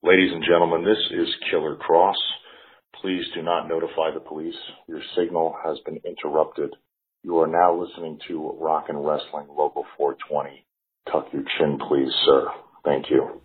Ladies and gentlemen, this is Killer Kross. Please do not notify the police. Your signal has been interrupted. You are now listening to Rock and Wrestling Local 420. Tuck your chin, please, sir. Thank you.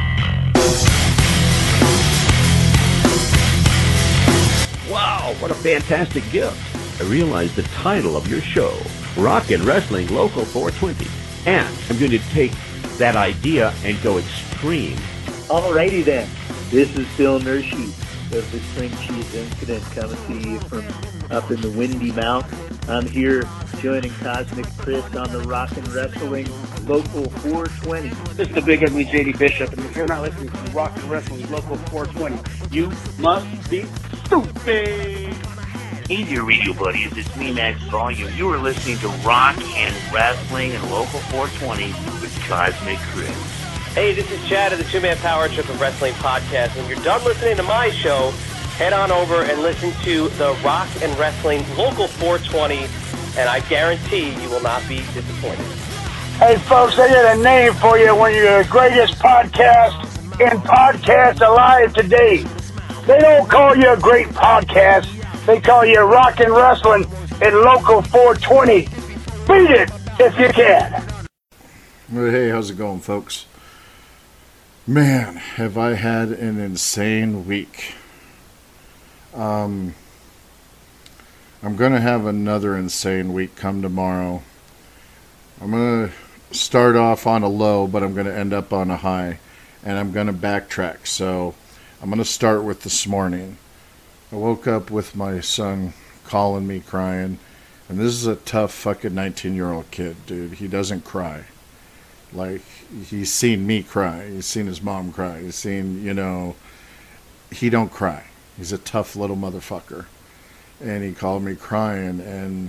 Wow, what a fantastic gift. I realize the title of your show, Rock and Wrestling Local 420. And I'm going to take that idea and go extreme. Alrighty then. This is Phil Nershi of the String Cheese Incident coming to you from up in the Windy Mountain. I'm here joining Cosmic Chris on the Rock and Wrestling Local 420. This is the Big Ugly JD Bishop, and if you're not listening to Rock and Wrestling Local 420, you must be stupid! Hey there, radio buddies. It's me, Max Volume. You are listening to Rock and Wrestling and Local 420 with Cosmic Chris. Hey, this is Chad of the Two-Man Power Trip of Wrestling Podcast. When you're done listening to my show, head on over and listen to the Rock and Wrestling Local 420, and I guarantee you will not be disappointed. Hey, folks, I got a name for you. One of the greatest podcasts in podcast alive today. They don't call you a great podcast. They call you Rock and Wrestling in Local 420. Beat it if you can. Well, hey, how's it going, folks? Man, have I had an insane week. I'm going to have another insane week come tomorrow. I'm going to start off on a low, but I'm going to end up on a high. And I'm going to backtrack. So I'm going to start with this morning. I woke up with my son calling me crying. And this is a tough fucking 19-year-old kid, dude. He doesn't cry. Like, he's seen me cry. He's seen his mom cry. He's seen, he don't cry. He's a tough little motherfucker. And he called me crying.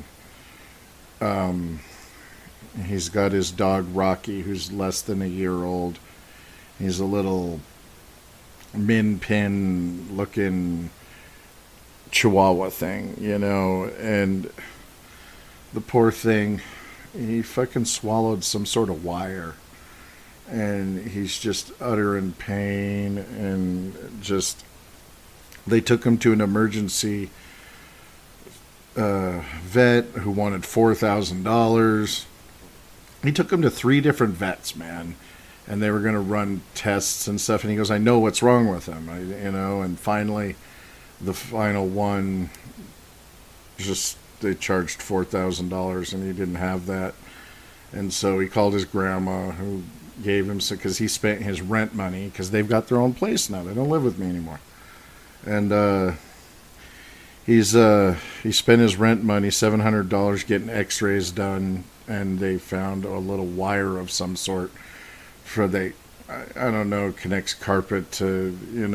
And he's got his dog, Rocky, who's less than a year old. He's a little min pin looking Chihuahua thing, and the poor thing, he fucking swallowed some sort of wire, and he's just uttering pain, and just, they took him to an emergency vet who wanted $4,000. He took him to 3 different vets, man, and they were going to run tests and stuff, and he goes, I know what's wrong with him, and finally, the final one, just they charged $4,000 and he didn't have that. And so he called his grandma, who gave him some, because he spent his rent money, because they've got their own place now. They don't live with me anymore. And he spent his rent money, $700, getting x-rays done, and they found a little wire of some sort for I don't know, connects carpet to,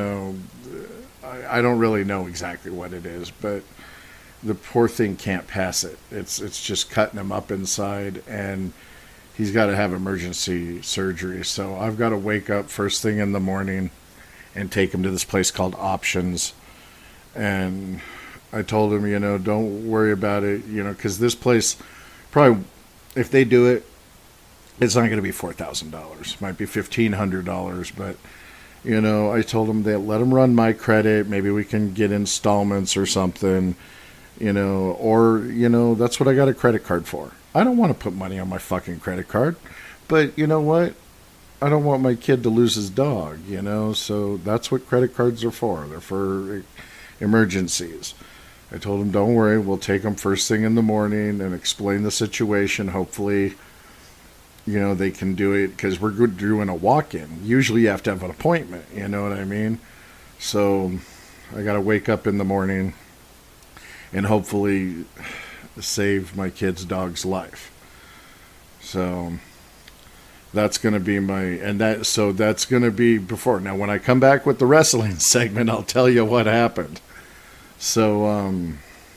I don't really know exactly what it is, but the poor thing can't pass it. It's just cutting him up inside, and he's got to have emergency surgery. So I've got to wake up first thing in the morning and take him to this place called Options. And I told him, don't worry about it, because this place, probably, if they do it, it's not going to be $4,000. It might be $1,500, but I told him that let him run my credit. Maybe we can get installments or something, or, that's what I got a credit card for. I don't want to put money on my fucking credit card, but you know what? I don't want my kid to lose his dog, so that's what credit cards are for. They're for emergencies. I told him, don't worry, we'll take him first thing in the morning and explain the situation. Hopefully, they can do it, because we're doing a walk-in. Usually you have to have an appointment, you know what I mean? So I got to wake up in the morning and hopefully save my kid's dog's life. So that's going to be that's going to be before. Now, when I come back with the wrestling segment, I'll tell you what happened. So,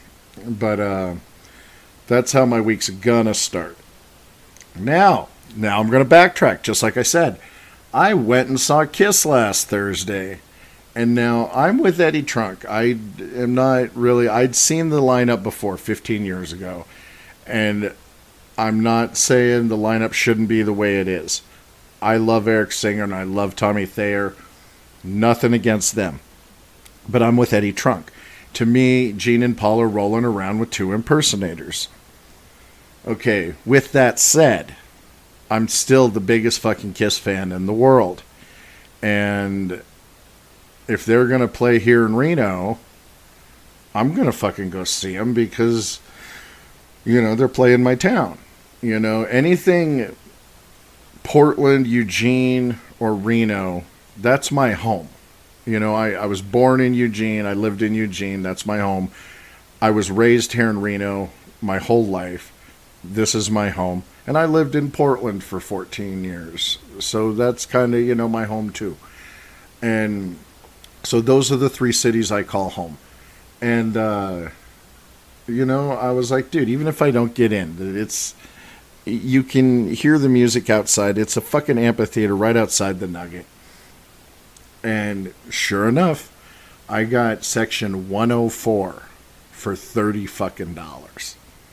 that's how my week's gonna start. Now I'm going to backtrack, just like I said. I went and saw Kiss last Thursday, and now I'm with Eddie Trunk. I am not really... I'd seen the lineup before, 15 years ago, and I'm not saying the lineup shouldn't be the way it is. I love Eric Singer, and I love Tommy Thayer, Nothing against them. But I'm with Eddie Trunk. To me, Gene and Paul are rolling around with two impersonators. Okay, with that said, I'm still the biggest fucking Kiss fan in the world. And if they're going to play here in Reno, I'm going to fucking go see them because, you know, they're playing my town. You know, anything Portland, Eugene, or Reno, that's my home. You know, I was born in Eugene. I lived in Eugene. That's my home. I was raised here in Reno my whole life. This is my home. And I lived in Portland for 14 years. So that's kind of, you know, my home too. And so those are the three cities I call home. And, you know, I was like, dude, even if I don't get in, you can hear the music outside. It's a fucking amphitheater right outside the Nugget. And sure enough, I got section 104 for $30 fucking dollars.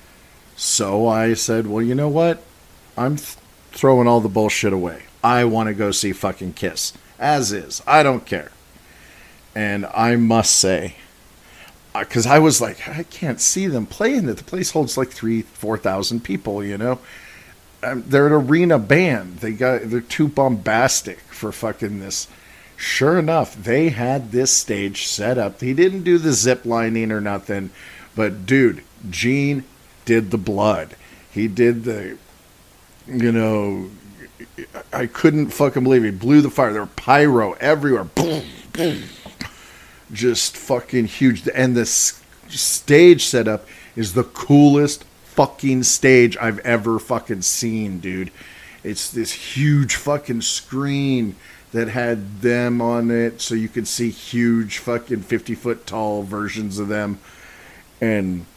So I said, well, you know what? I'm throwing all the bullshit away. I want to go see fucking Kiss. As is. I don't care. And I must say, because I was like, I can't see them playing it. The place holds like 4,000 people, you know. They're an arena band. They're too bombastic for fucking this. Sure enough, they had this stage set up. He didn't do the zip lining or nothing, but dude, Gene did the blood. He did the, you know, I couldn't fucking believe he blew the fire. There were pyro everywhere. Boom, boom. Just fucking huge. And the stage setup is the coolest fucking stage I've ever fucking seen, dude. It's this huge fucking screen that had them on it, so you could see huge fucking 50-foot tall versions of them, and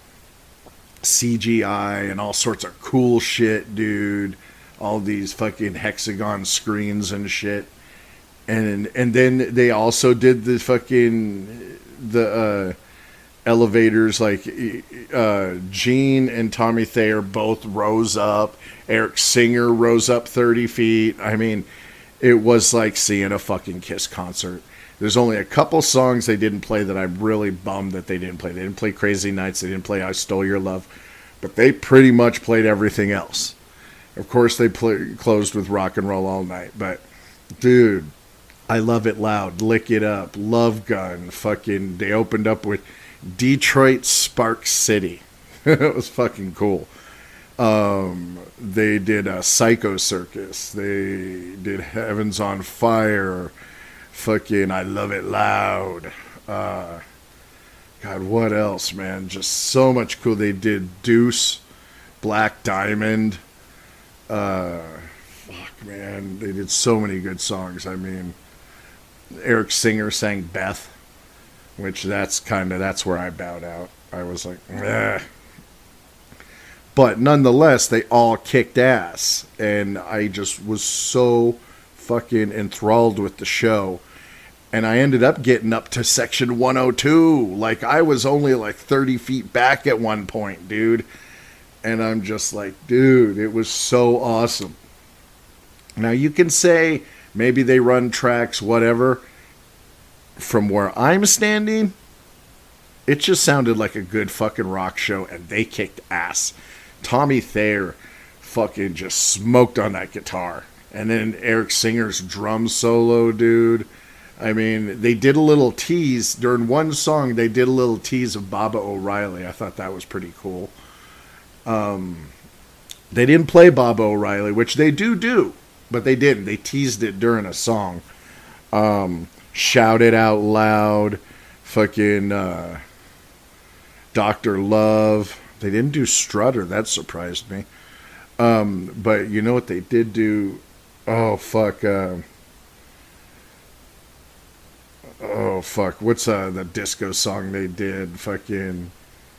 CGI and all sorts of cool shit, dude. All these fucking hexagon screens and shit. And then they also did the fucking elevators, like Gene and Tommy Thayer both rose up. Eric Singer rose up 30 feet. I mean, it was like seeing a fucking Kiss concert. There's only a couple songs they didn't play that I'm really bummed that they didn't play. They didn't play Crazy Nights. They didn't play I Stole Your Love. But they pretty much played everything else. Of course, they closed with Rock and Roll All Night. But, dude, I Love It Loud, Lick It Up, Love Gun. Fucking, they opened up with Detroit Spark City. It was fucking cool. They did a Psycho Circus. They did Heaven's on Fire. Fucking I Love It Loud. God, what else, man? Just so much cool. They did Deuce, Black Diamond. Fuck, man. They did so many good songs. I mean, Eric Singer sang Beth, which that's where I bowed out. I was like, eh. But nonetheless, they all kicked ass. And I just was so fucking enthralled with the show. And I ended up getting up to section 102. Like, I was only like 30 feet back at one point, dude. And I'm just like, dude, it was so awesome. Now, you can say maybe they run tracks, whatever. From where I'm standing, it just sounded like a good fucking rock show. And they kicked ass. Tommy Thayer fucking just smoked on that guitar. And then Eric Singer's drum solo, dude. I mean, they did a little tease. During one song, they did a little tease of Baba O'Riley. I thought that was pretty cool. They didn't play Baba O'Riley, which they do. But they didn't. They teased it during a song. Shout It Out Loud. Fucking Dr. Love. They didn't do Strutter. That surprised me. But you know what they did do? Oh, fuck. What's the disco song they did? Fucking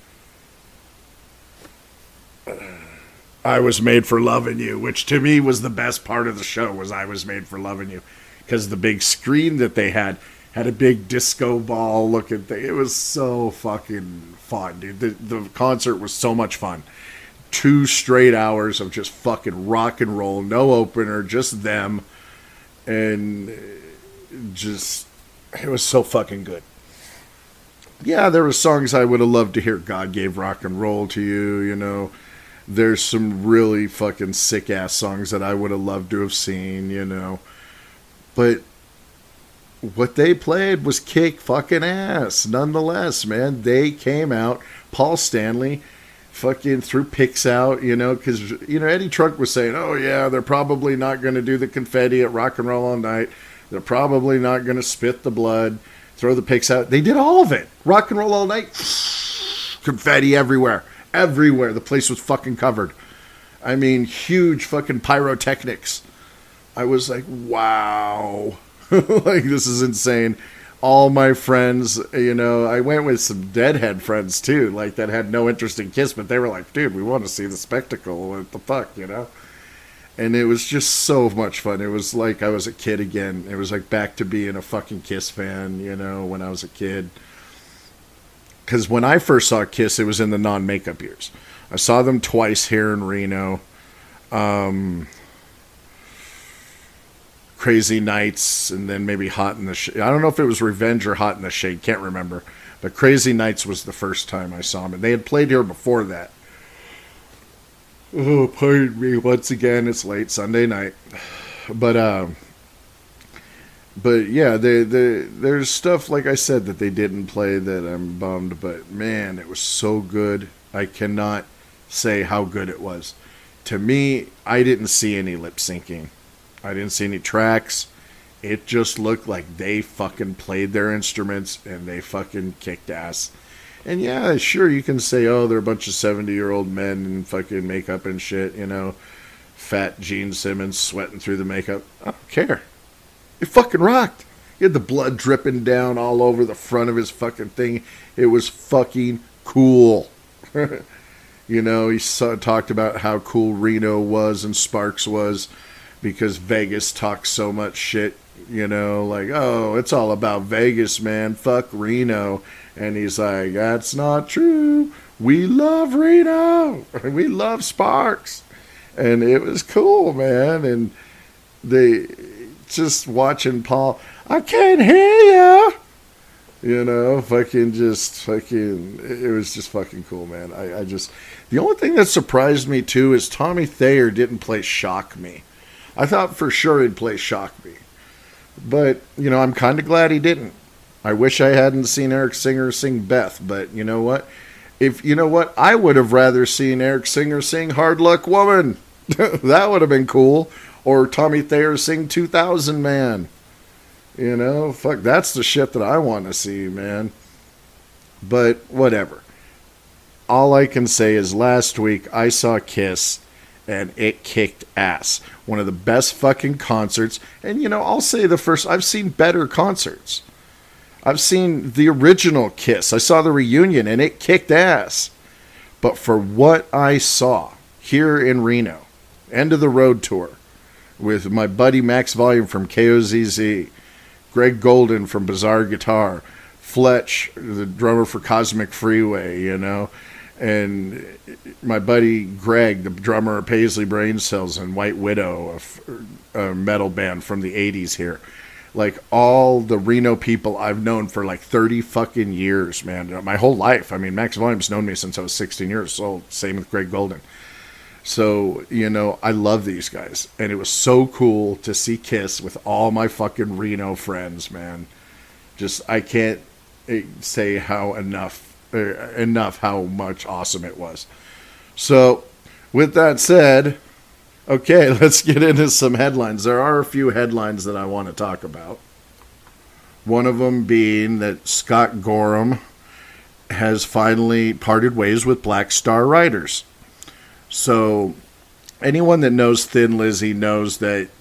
I Was Made for Loving You, which to me was the best part of the show, was I Was Made for Loving You. Because the big screen that they had a big disco ball looking thing. It was so fucking fun, dude. The concert was so much fun. 2 straight hours of just fucking rock and roll, no opener, just them. And just It was so fucking good. Yeah, there were songs I would have loved to hear. God Gave Rock and Roll to You, you know. There's some really fucking sick-ass songs that I would have loved to have seen, you know. But what they played was kick fucking ass. Nonetheless, man, they came out. Paul Stanley fucking threw picks out, you know, because, you know, Eddie Trunk was saying, oh, yeah, they're probably not going to do the confetti at Rock and Roll All Night. They're probably not going to spit the blood, throw the picks out. They did all of it. Rock and Roll All Night, confetti everywhere. Everywhere. The place was fucking covered. I mean, huge fucking pyrotechnics. I was like, wow. Like, this is insane. All my friends, you know, I went with some Deadhead friends too, like that had no interest in Kiss, but they were like, dude, we want to see the spectacle. What the fuck, you know? And it was just so much fun. It was like I was a kid again. It was like back to being a fucking Kiss fan, you know, when I was a kid. Because when I first saw Kiss, it was in the non-makeup years. I saw them twice here in Reno. Crazy Nights, and then maybe Hot in the Shade. I don't know if it was Revenge or Hot in the Shade. Can't remember. But Crazy Nights was the first time I saw them. And they had played here before that. Oh, pardon me. Once again, it's late Sunday night. But yeah, there's stuff, like I said, that they didn't play that I'm bummed. But, man, it was so good. I cannot say how good it was. To me, I didn't see any lip syncing. I didn't see any tracks. It just looked like they fucking played their instruments and they fucking kicked ass. And yeah, sure, you can say, oh, they're a bunch of 70-year-old men in fucking makeup and shit, you know. Fat Gene Simmons sweating through the makeup. I don't care. It fucking rocked. He had the blood dripping down all over the front of his fucking thing. It was fucking cool. You know, he talked about how cool Reno was and Sparks was, because Vegas talks so much shit, you know, like, oh, it's all about Vegas, man, fuck Reno. And he's like, that's not true. We love Reno. We love Sparks. And it was cool, man. And they just watching Paul, I can't hear you. You know, it was just fucking cool, man. I just, the only thing that surprised me too is Tommy Thayer didn't play Shock Me. I thought for sure he'd play Shock Me. But, you know, I'm kind of glad he didn't. I wish I hadn't seen Eric Singer sing Beth, but you know what? I would have rather seen Eric Singer sing Hard Luck Woman. That would have been cool. Or Tommy Thayer sing 2000 Man. You know, fuck, that's the shit that I want to see, man. But whatever. All I can say is last week I saw Kiss and it kicked ass. One of the best fucking concerts. And, you know, I'll say I've seen better concerts. I've seen the original Kiss. I saw the reunion, and it kicked ass. But for what I saw here in Reno, End of the Road tour, with my buddy Max Volume from KOZZ, Greg Golden from Bizarre Guitar, Fletch, the drummer for Cosmic Freeway, you know, and my buddy Greg, the drummer of Paisley Brain Cells and White Widow, a metal band from the 80s here. Like, all the Reno people I've known for like 30 fucking years, man. My whole life. I mean, Max Volume's known me since I was 16 years old. Same with Greg Golden. So, you know, I love these guys. And it was so cool to see Kiss with all my fucking Reno friends, man. Just, I can't say how enough how much awesome it was. So, with that said, okay, let's get into some headlines. There are a few headlines that I want to talk about. One of them being that Scott Gorham has finally parted ways with Black Star Riders. So, anyone that knows Thin Lizzy knows that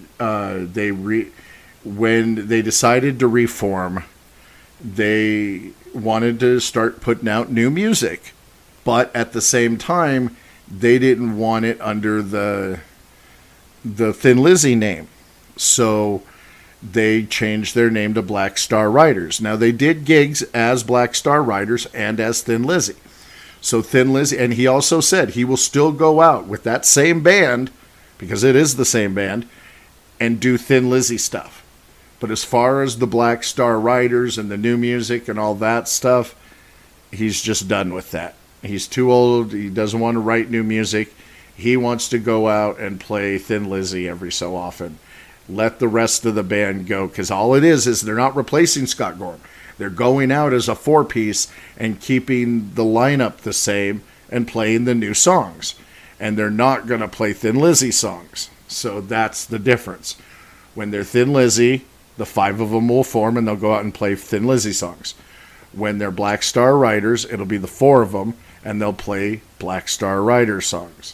when they decided to reform, they wanted to start putting out new music, but at the same time, they didn't want it under the Thin Lizzy name. So they changed their name to Black Star Riders. Now, they did gigs as Black Star Riders and as Thin Lizzy. So Thin Lizzy, and he also said he will still go out with that same band, because it is the same band, and do Thin Lizzy stuff. But as far as the Black Star Riders and the new music and all that stuff, he's just done with that. He's too old. He doesn't want to write new music. He wants to go out and play Thin Lizzy every so often. Let the rest of the band go, because all it is they're not replacing Scott Gorham. They're going out as a 4-piece and keeping the lineup the same and playing the new songs. And they're not going to play Thin Lizzy songs. So that's the difference. When they're Thin Lizzy, the 5 of them will form and they'll go out and play Thin Lizzy songs. When they're Black Star Riders, it'll be the 4 of them and they'll play Black Star Rider songs.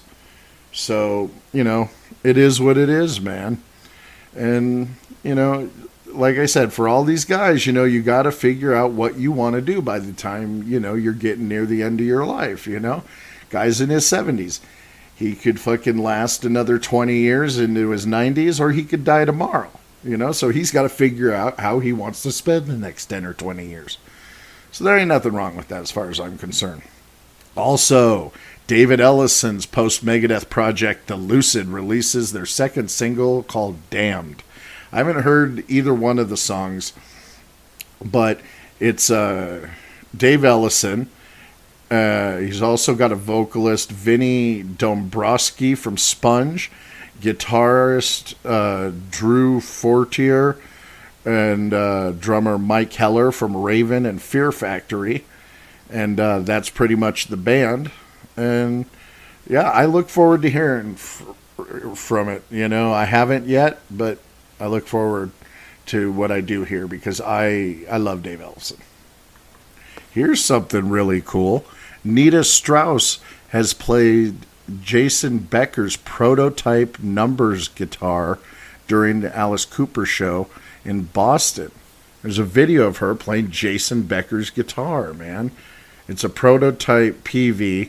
So, it is what it is, man. And, like I said, for all these guys, you got to figure out what you want to do by the time, you're getting near the end of your life, Guy's in his 70s. He could fucking last another 20 years into his 90s, or he could die tomorrow, So he's got to figure out how he wants to spend the next 10 or 20 years. So there ain't nothing wrong with that as far as I'm concerned. Also, David Ellison's post-Megadeth project, The Lucid, releases their second single called Damned. I haven't heard either one of the songs, but it's Dave Ellison. He's also got a vocalist, Vinny Dombrowski from Sponge, guitarist Drew Fortier, and drummer Mike Heller from Raven and Fear Factory. And that's pretty much the band. And yeah, I look forward to hearing from it. I haven't yet, but I look forward to what I do here because I love Dave Ellison. Here's something really cool. Nita Strauss has played Jason Becker's prototype Numbers guitar during the Alice Cooper show in Boston. There's a video of her playing Jason Becker's guitar, man. It's a prototype PV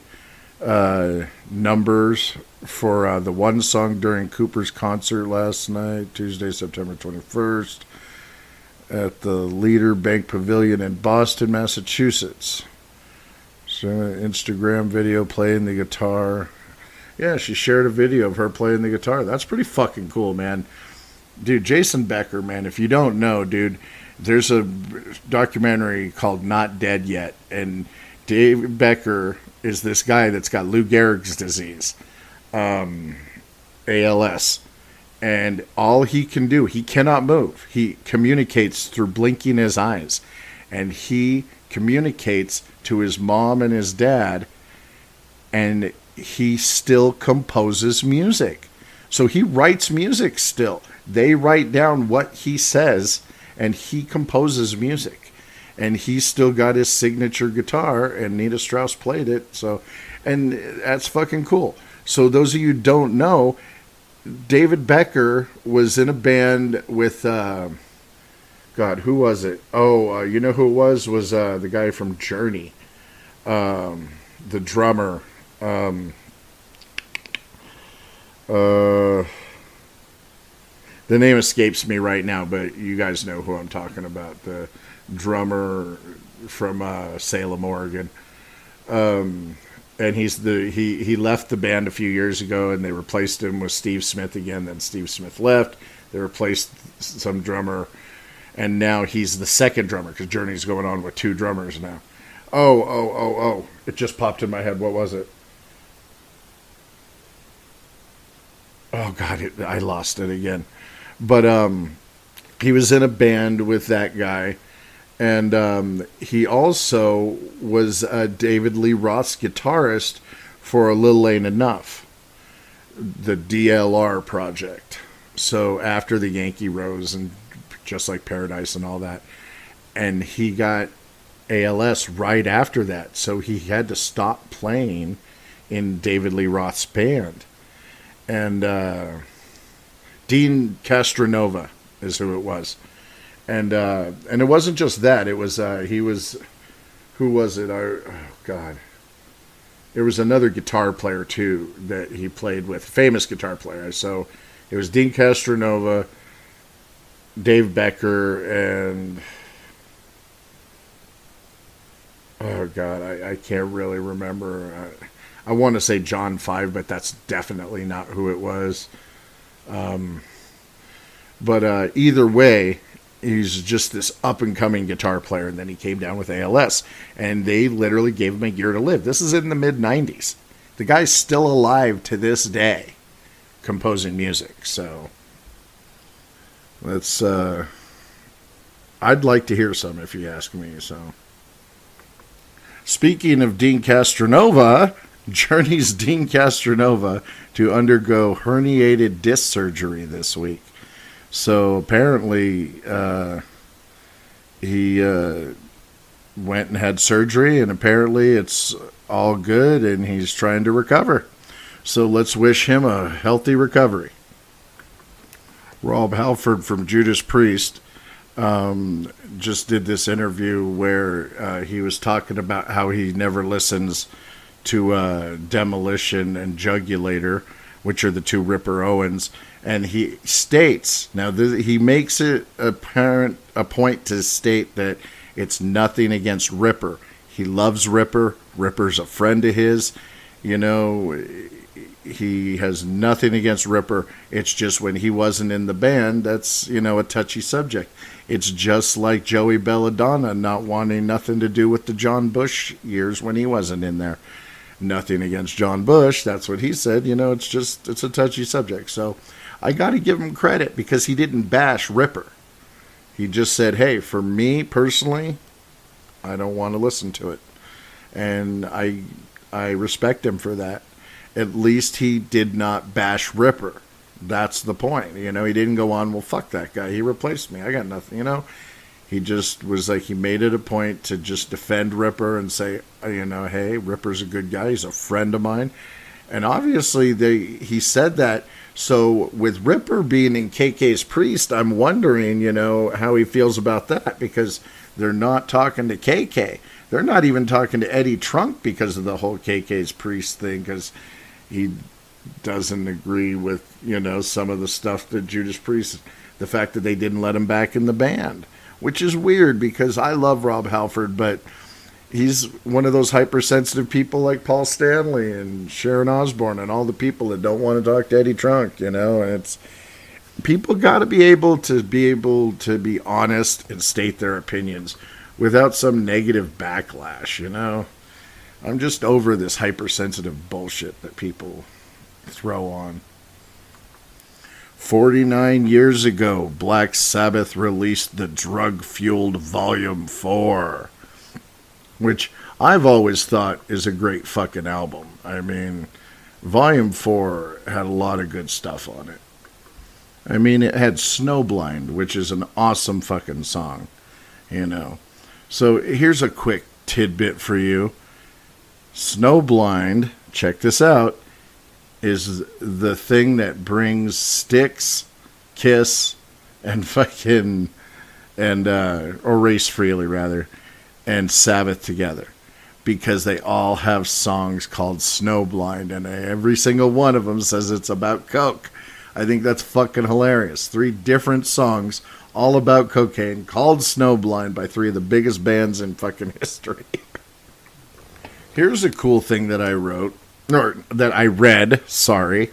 Numbers for the one song during Cooper's concert last night, Tuesday, September 21st, at the Leader Bank Pavilion in Boston, Massachusetts. So Instagram video playing the guitar. Yeah, she shared a video of her playing the guitar. That's pretty fucking cool, man. Dude, Jason Becker, man, if you don't know, dude, there's a documentary called Not Dead Yet, and Dave Becker is this guy that's got Lou Gehrig's disease, ALS, and all he can do, he cannot move. He communicates through blinking his eyes, and he communicates to his mom and his dad, and he still composes music. So he writes music still. They write down what he says, and he composes music. And he's still got his signature guitar, and Nita Strauss played it. So, and that's fucking cool. So those of you who don't know, David Becker was in a band with, God, who was it? Oh, you know who it was? Was the guy from Journey, the drummer. The name escapes me right now, but you guys know who I'm talking about. The drummer from Salem, Oregon. And he left the band a few years ago, and they replaced him with Steve Smith again. Then Steve Smith left. They replaced some drummer, and now he's the second drummer because Journey's going on with 2 drummers now. Oh! It just popped in my head. What was it? Oh God, I lost it again. But he was in a band with that guy, and he also was David Lee Roth's guitarist for A Little Ain't Enough, the DLR project. So after the Yankee Rose and Just Like Paradise and all that, and he got ALS right after that, so he had to stop playing in David Lee Roth's band. And Dean Castronova is who it was, and it wasn't just that. It was he was, who was it? Oh God, there was another guitar player too that he played with, famous guitar player. So it was Dean Castronova, Dave Becker, and oh God, I can't really remember. I want to say John Five, but that's definitely not who it was. But either way, he's just this up-and-coming guitar player, and then he came down with ALS, and they literally gave him a year to live. This is in the mid-'90s. The guy's still alive to this day, composing music. So that's I'd like to hear some, if you ask me. So, speaking of Dean Castronova, Journey's Dean Castronova to undergo herniated disc surgery this week. So apparently he went and had surgery, and apparently it's all good, and he's trying to recover. So let's wish him a healthy recovery. Rob Halford from Judas Priest just did this interview where he was talking about how he never listens to Demolition and Jugulator, which are the two Ripper Owens, and he states, now he makes it a point to state that it's nothing against Ripper. He loves Ripper. Ripper's a friend of his. You know, he has nothing against Ripper. It's just when he wasn't in the band, that's, you know, a touchy subject. It's just like Joey Belladonna not wanting nothing to do with the John Bush years when he wasn't in there. Nothing against John Bush. That's what he said. You know, it's a touchy subject. So I got to give him credit because he didn't bash Ripper. He just said, hey, for me personally, I don't want to listen to it. And I respect him for that. At least he did not bash Ripper. That's the point. You know, he didn't go on, well, fuck that guy. He replaced me. I got nothing, you know. He just was like, he made it a point to just defend Ripper and say, you know, hey, Ripper's a good guy. He's a friend of mine. And obviously he said that. So with Ripper being in KK's Priest, I'm wondering, you know, how he feels about that, because they're not talking to KK. They're not even talking to Eddie Trunk because of the whole KK's Priest thing, because he doesn't agree with, you know, some of the stuff that Judas Priest, the fact that they didn't let him back in the band, which is weird because I love Rob Halford, but he's one of those hypersensitive people like Paul Stanley and Sharon Osbourne and all the people that don't want to talk to Eddie Trunk, you know, and it's, people got to be able to be honest and state their opinions without some negative backlash, you know. I'm just over this hypersensitive bullshit that people throw on. 49 years ago, Black Sabbath released the Drug-Fueled Volume 4, which I've always thought is a great fucking album. I mean, Volume 4 had a lot of good stuff on it. I mean, it had Snowblind, which is an awesome fucking song, you know. So here's a quick tidbit for you. Snowblind, check this out, is the thing that brings Styx, Kiss, and fucking, and, or Race Freely rather, and Sabbath together. Because they all have songs called Snowblind, and every single one of them says it's about coke. I think that's fucking hilarious. 3 different songs, all about cocaine, called Snowblind by 3 of the biggest bands in fucking history. Here's a cool thing that I wrote, or that I read, sorry.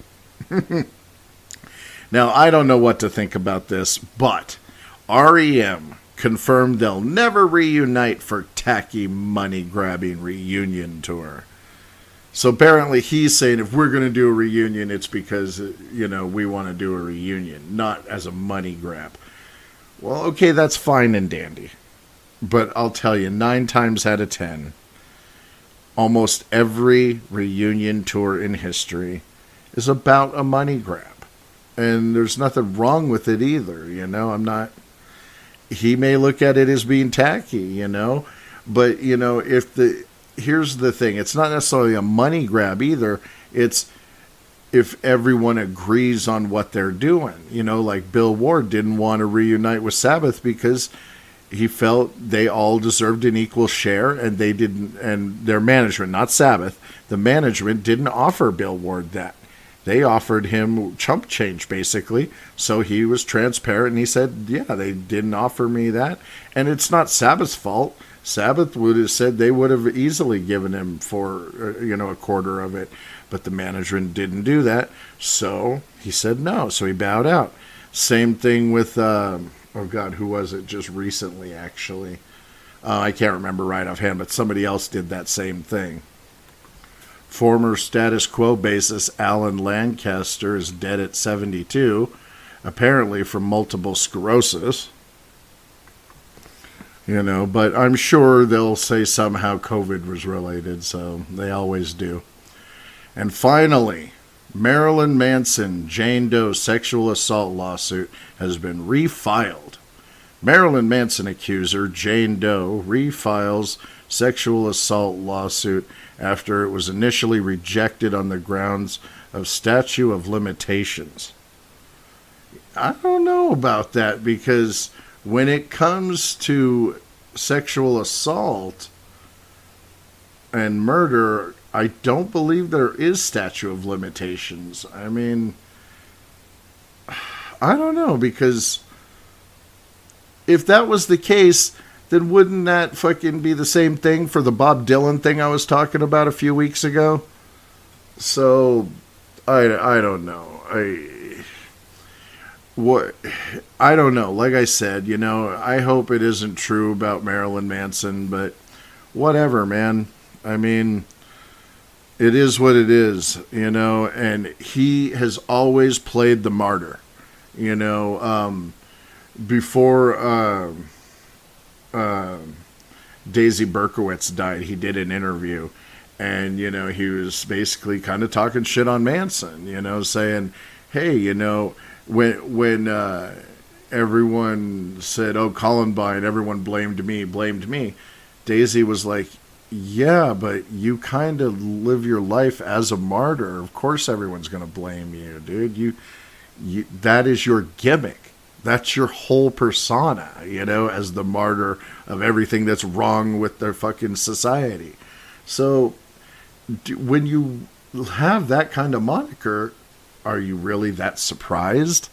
Now, I don't know what to think about this, but REM confirmed they'll never reunite for tacky money-grabbing reunion tour. So apparently he's saying if we're going to do a reunion, it's because, you know, we want to do a reunion, not as a money grab. Well, okay, that's fine and dandy. But I'll tell you, 9 times out of 10, almost every reunion tour in history is about a money grab. And there's nothing wrong with it either, you know. He may look at it as being tacky, you know. But, you know, here's the thing. It's not necessarily a money grab either. It's if everyone agrees on what they're doing. You know, like Bill Ward didn't want to reunite with Sabbath because he felt they all deserved an equal share, and they didn't, and their management, not Sabbath, the management didn't offer Bill Ward that. They offered him chump change, basically. So he was transparent, and he said, yeah, they didn't offer me that. And it's not Sabbath's fault. Sabbath would have said they would have easily given him for, you know, a quarter of it. But the management didn't do that. So he said no. So he bowed out. Same thing with oh God, who was it just recently, actually? I can't remember right offhand, but somebody else did that same thing. Former Status Quo bassist Alan Lancaster is dead at 72, apparently from multiple sclerosis. You know, but I'm sure they'll say somehow COVID was related, so they always do. And finally, Marilyn Manson, Jane Doe sexual assault lawsuit has been refiled. Marilyn Manson accuser Jane Doe refiles sexual assault lawsuit after it was initially rejected on the grounds of statute of limitations. I don't know about that, because when it comes to sexual assault and murder, I don't believe there is statute of limitations. I mean, I don't know, because if that was the case, then wouldn't that fucking be the same thing for the Bob Dylan thing I was talking about a few weeks ago? So, I don't know. I don't know. Like I said, you know, I hope it isn't true about Marilyn Manson, but whatever, man. I mean, it is what it is, you know, and he has always played the martyr, you know. Before Daisy Berkowitz died, he did an interview, and, you know, he was basically kind of talking shit on Manson, you know, saying, hey, you know, when everyone said, oh, Columbine, everyone blamed me, Daisy was like, yeah, but you kind of live your life as a martyr. Of course everyone's going to blame you, dude. You that is your gimmick. That's your whole persona, you know, as the martyr of everything that's wrong with their fucking society. So when you have that kind of moniker, are you really that surprised?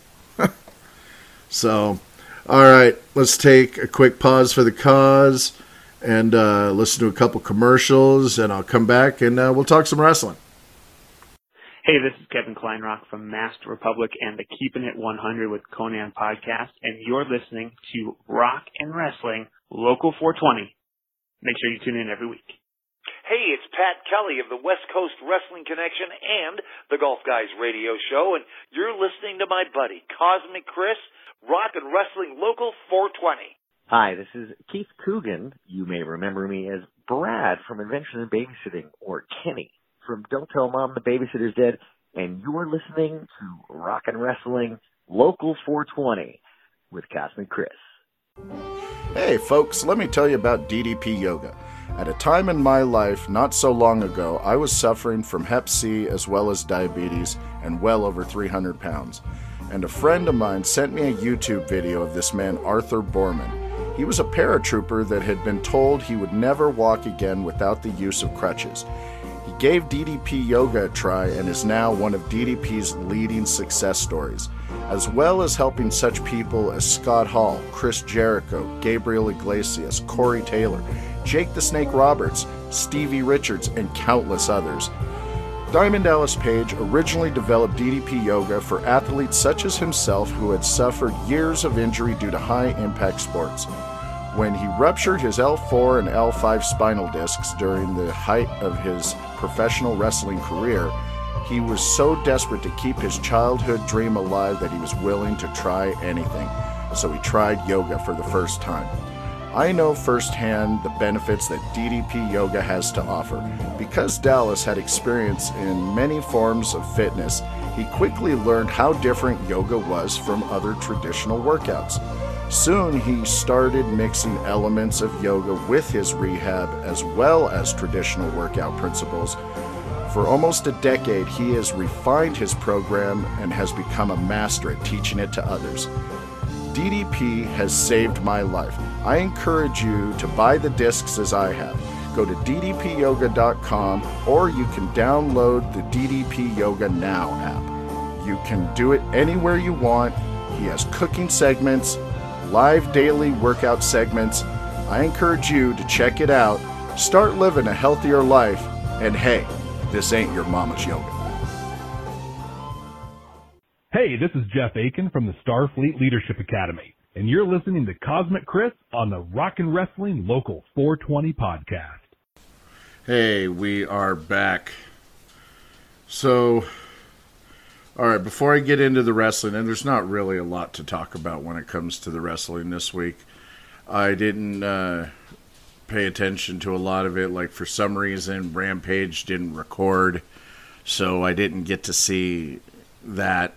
So, all right, let's take a quick pause for the cause and listen to a couple commercials, and I'll come back and we'll talk some wrestling. Hey, this is Kevin Kleinrock from Masked Republic and the Keeping It 100 with Conan podcast, and you're listening to Rock and Wrestling Local 420. Make sure you tune in every week. Hey, it's Pat Kelly of the West Coast Wrestling Connection and the Golf Guys radio show, and you're listening to my buddy, Cosmic Chris, Rock and Wrestling Local 420. Hi, this is Keith Coogan. You may remember me as Brad from Invention and Babysitting, or Kenny from Don't Tell Mom the Babysitter's Dead, and you're listening to Rock and Wrestling Local 420 with Cosmic Chris. Hey folks, let me tell you about DDP Yoga. At a time in my life, not so long ago, I was suffering from Hep C as well as diabetes and well over 300 pounds. And a friend of mine sent me a YouTube video of this man, Arthur Borman. He was a paratrooper that had been told he would never walk again without the use of crutches. He gave DDP Yoga a try and is now one of DDP's leading success stories, as well as helping such people as Scott Hall, Chris Jericho, Gabriel Iglesias, Corey Taylor, Jake the Snake Roberts, Stevie Richards, and countless others. Diamond Dallas Page originally developed DDP Yoga for athletes such as himself who had suffered years of injury due to high-impact sports. When he ruptured his L4 and L5 spinal discs during the height of his professional wrestling career, he was so desperate to keep his childhood dream alive that he was willing to try anything. So he tried yoga for the first time. I know firsthand the benefits that DDP Yoga has to offer. Because Dallas had experience in many forms of fitness, he quickly learned how different yoga was from other traditional workouts. Soon he started mixing elements of yoga with his rehab as well as traditional workout principles. For almost a decade, he has refined his program and has become a master at teaching it to others. DDP has saved my life. I encourage you to buy the discs as I have. Go to ddpyoga.com or you can download the DDP Yoga Now app. You can do it anywhere you want. He has cooking segments, live daily workout segments. I encourage you to check it out, start living a healthier life, and hey, this ain't your mama's yoga. Hey, this is Jeff Aiken from the Starfleet Leadership Academy. and you're listening to Cosmic Chris on the Rockin' Wrestling Local 420 podcast. Hey, we are back. So, all right, before I get into the wrestling, and there's not really a lot to talk about when it comes to the wrestling this week. I didn't pay attention to a lot of it. Like, for some reason, Rampage didn't record, so I didn't get to see that.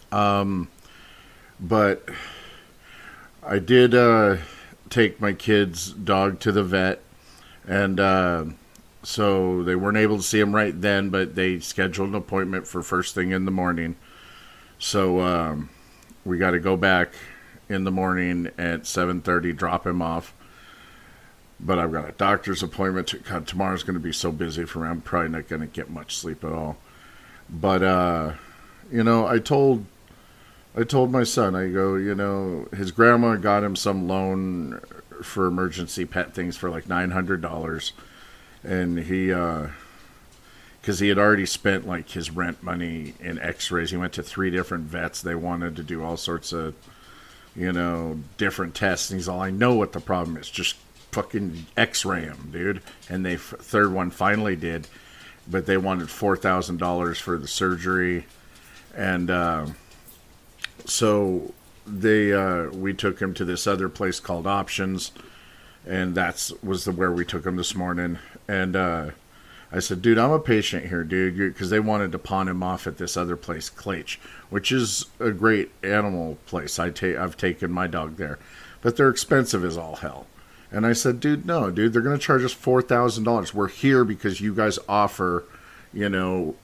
But I did take my kid's dog to the vet, and so they weren't able to see him right then, but they scheduled an appointment for first thing in the morning. So we got to go back in the morning at 7:30, drop him off. But I've got a doctor's appointment. God, tomorrow's going to be so busy for me. I'm probably not going to get much sleep at all. But, you know, I told my son, I go, you know, his grandma got him some loan for emergency pet things for like $900. And he, because he had already spent like his rent money in x-rays. He went to 3 different vets. They wanted to do all sorts of, you know, different tests. And he's all, I know what the problem is. Just fucking x-ray him, dude. And they, third one finally did. But they wanted $4,000 for the surgery. And so we took him to this other place called Options. And was where we took him this morning. And I said, dude, I'm a patient here, dude, because they wanted to pawn him off at this other place, Claych, which is a great animal place. I've taken my dog there, but they're expensive as all hell. And I said, dude, no, dude, they're going to charge us $4,000. We're here because you guys offer, you know,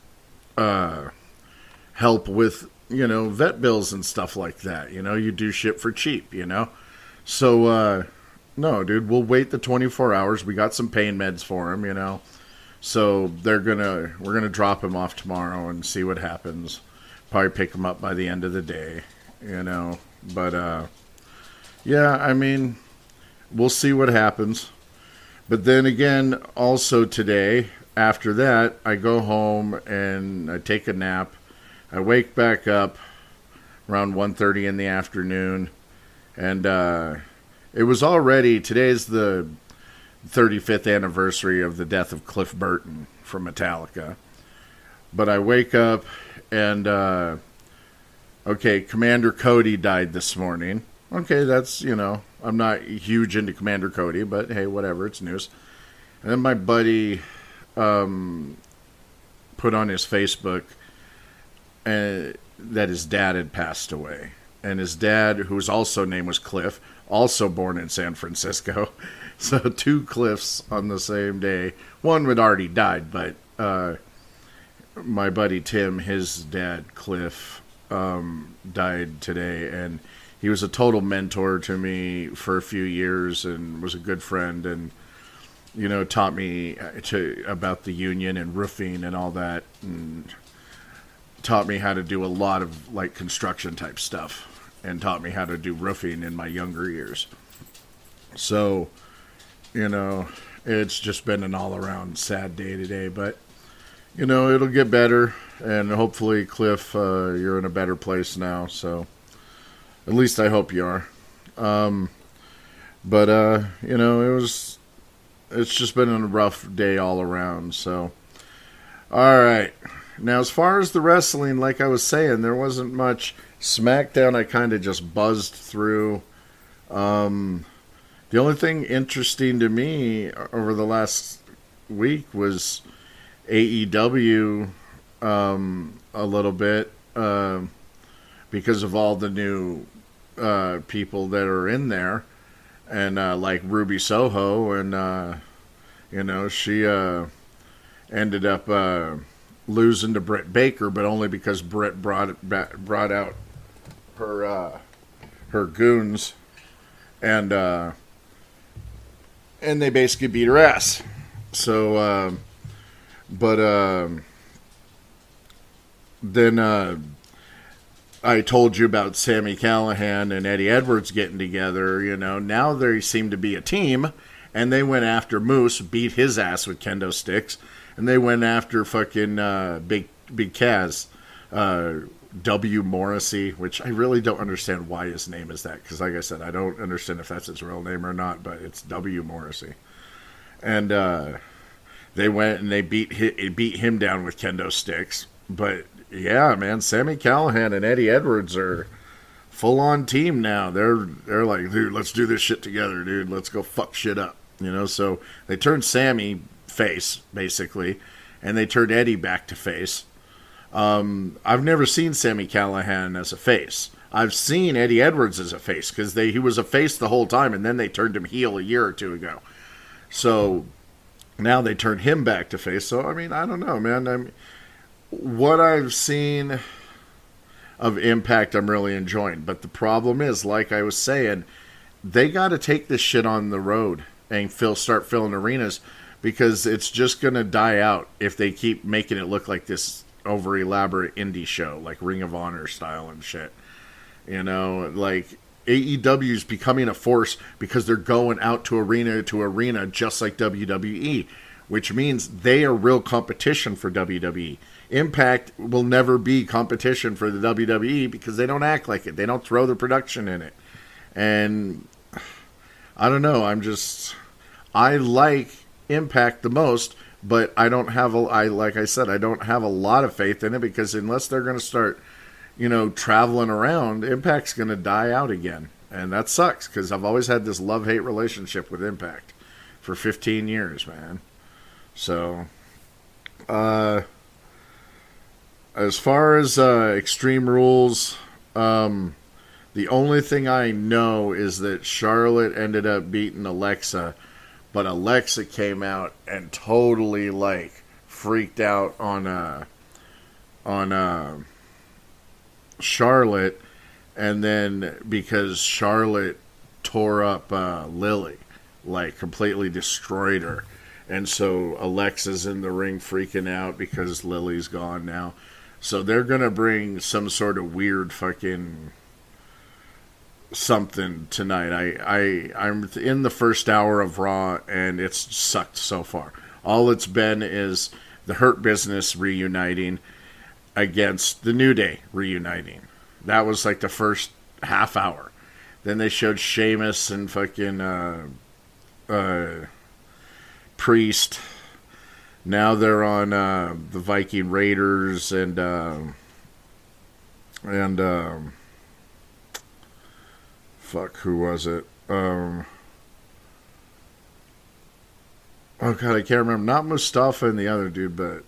help with, you know, vet bills and stuff like that. You know, you do shit for cheap, you know. So, no, dude, we'll wait the 24 hours. We got some pain meds for him, you know. So we're gonna drop him off tomorrow and see what happens. Probably pick him up by the end of the day, you know. But yeah, I mean, we'll see what happens. But then again, also today, after that, I go home and I take a nap. I wake back up around 1:30 in the afternoon, and it was already, today's the 35th anniversary of the death of Cliff Burton from Metallica. But I wake up and, okay, Commander Cody died this morning. Okay, that's, you know, I'm not huge into Commander Cody, but hey, whatever, it's news. And then my buddy put on his Facebook that his dad had passed away. And his dad, whose also name was Cliff, also born in San Francisco. So 2 Cliffs on the same day. One had already died, but my buddy Tim, his dad, Cliff, died today. And he was a total mentor to me for a few years and was a good friend and, you know, taught me about the union and roofing and all that. And taught me how to do a lot of, like, construction type stuff. And taught me how to do roofing in my younger years. So, you know, it's just been an all-around sad day today. But, you know, it'll get better. And hopefully, Cliff, you're in a better place now. So, at least I hope you are. But, you know, it's just been a rough day all around. So, all right. Now, as far as the wrestling, like I was saying, there wasn't much. SmackDown, I kind of just buzzed through. The only thing interesting to me over the last week was AEW a little bit because of all the new people that are in there. And like Ruby Soho, and, you know, she ended up losing to Britt Baker, but only because Britt brought out her goons, and they basically beat her ass. So, then I told you about Sami Callihan and Eddie Edwards getting together. You know, now they seem to be a team, and they went after Moose, beat his ass with kendo sticks, and they went after fucking Big Kaz. W. Morrissey, which I really don't understand why his name is that, because like I said, I don't understand if that's his real name or not, but it's W. Morrissey. And they went and they beat him down with kendo sticks. But yeah, man, Sami Callihan and Eddie Edwards are full-on team now. They're like, dude, let's do this shit together, dude. Let's go fuck shit up. So they turned Sami face, basically, and they turned Eddie back to face. I've never seen Sami Callihan as a face. I've seen Eddie Edwards as a face, because he was a face the whole time, and then they turned him heel a year or two ago. So now they turned him back to face. So, I mean, I don't know, man. What I've seen of Impact, I'm really enjoying. But the problem is, like I was saying, they got to take this shit on the road and start filling arenas, because it's just going to die out if they keep making it look like this over elaborate indie show, like Ring of Honor style and shit. Like AEW's becoming a force because they're going out to arena just like WWE, which means they are real competition for WWE. Impact will never be competition for the WWE because they don't act like it. They don't throw the production in it. And I don't know. I like Impact the most, but I don't have like I said, I don't have a lot of faith in it, because unless they're going to start, traveling around, Impact's going to die out again. And that sucks, because I've always had this love-hate relationship with Impact for 15 years, man. So, as far as Extreme Rules, the only thing I know is that Charlotte ended up beating Alexa, but Alexa came out and totally freaked out on Charlotte, and then because Charlotte tore up Lily, completely destroyed her, and so Alexa's in the ring freaking out because Lily's gone now. So they're gonna bring some sort of weird fucking something tonight. I'm in the first hour of Raw, and it's sucked so far. All it's been is the Hurt Business reuniting against the New Day reuniting. That was the first half hour. Then they showed Sheamus and fucking Priest. Now they're on the Viking Raiders and fuck, who was it? Oh god, I can't remember. Not Mustafa and the other dude, but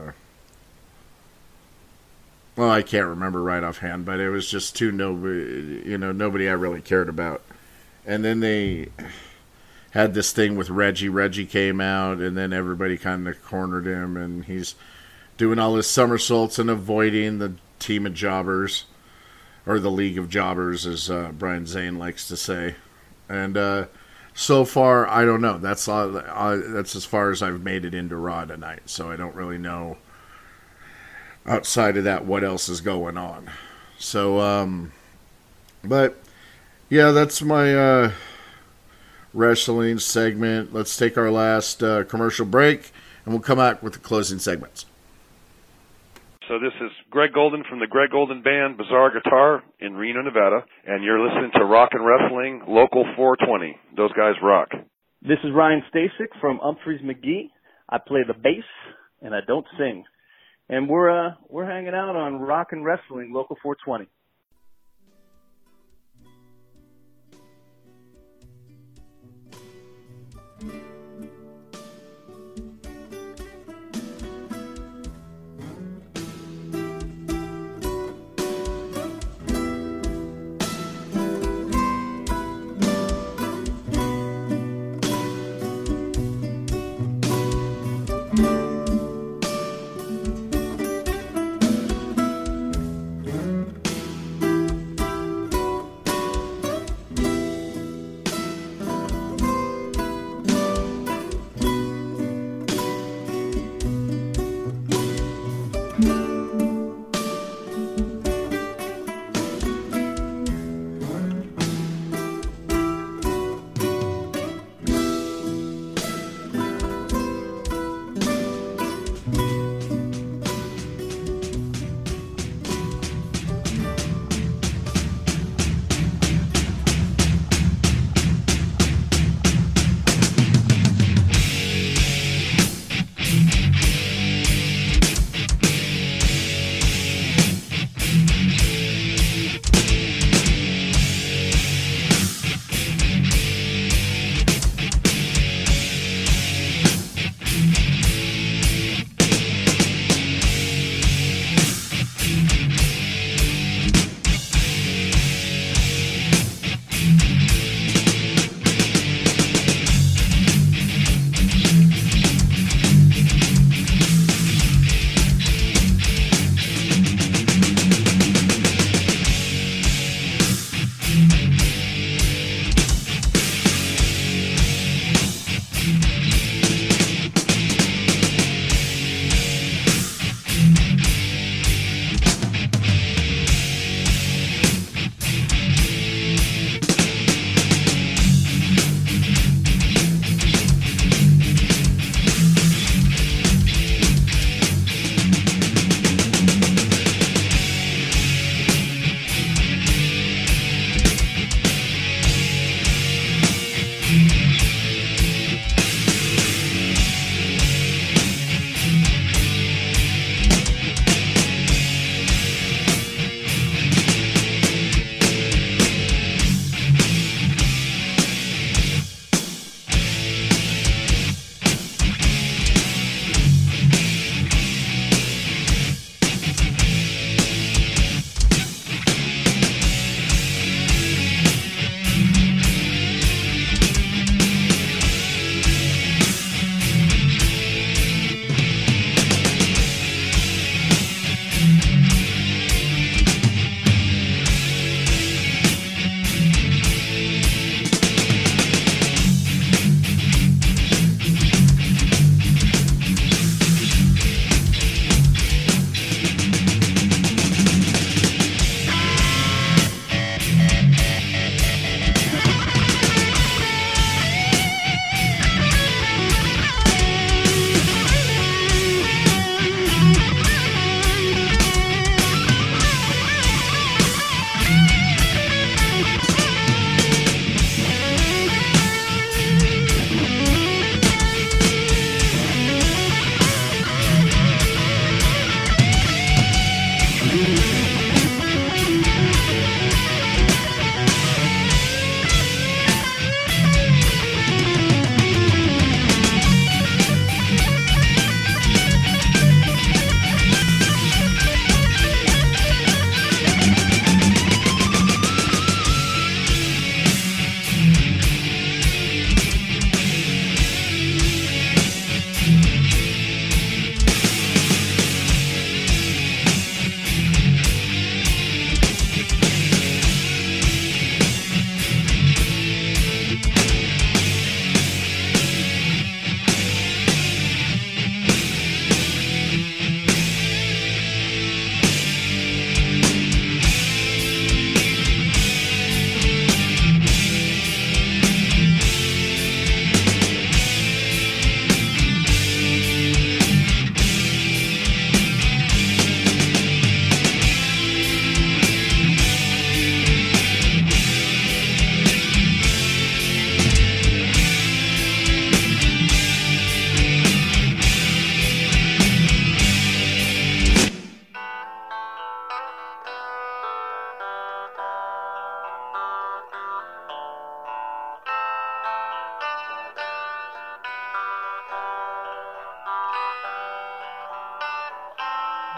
well, I can't remember right offhand. But it was just nobody I really cared about. And then they had this thing with Reggie. Reggie came out, and then everybody kind of cornered him, and he's doing all his somersaults and avoiding the team of jobbers, or the League of Jobbers, as Brian Zane likes to say. And so far, I don't know. That's as far as I've made it into Raw tonight, so I don't really know outside of that what else is going on. So, but yeah, that's my wrestling segment. Let's take our last commercial break, and we'll come back with the closing segments. So this is Greg Golden from the Greg Golden Band, Bizarre Guitar in Reno, Nevada, and you're listening to Rock and Wrestling, Local 420. Those guys rock. This is Ryan Stasic from Humphreys McGee. I play the bass, and I don't sing. And we're hanging out on Rock and Wrestling, Local 420.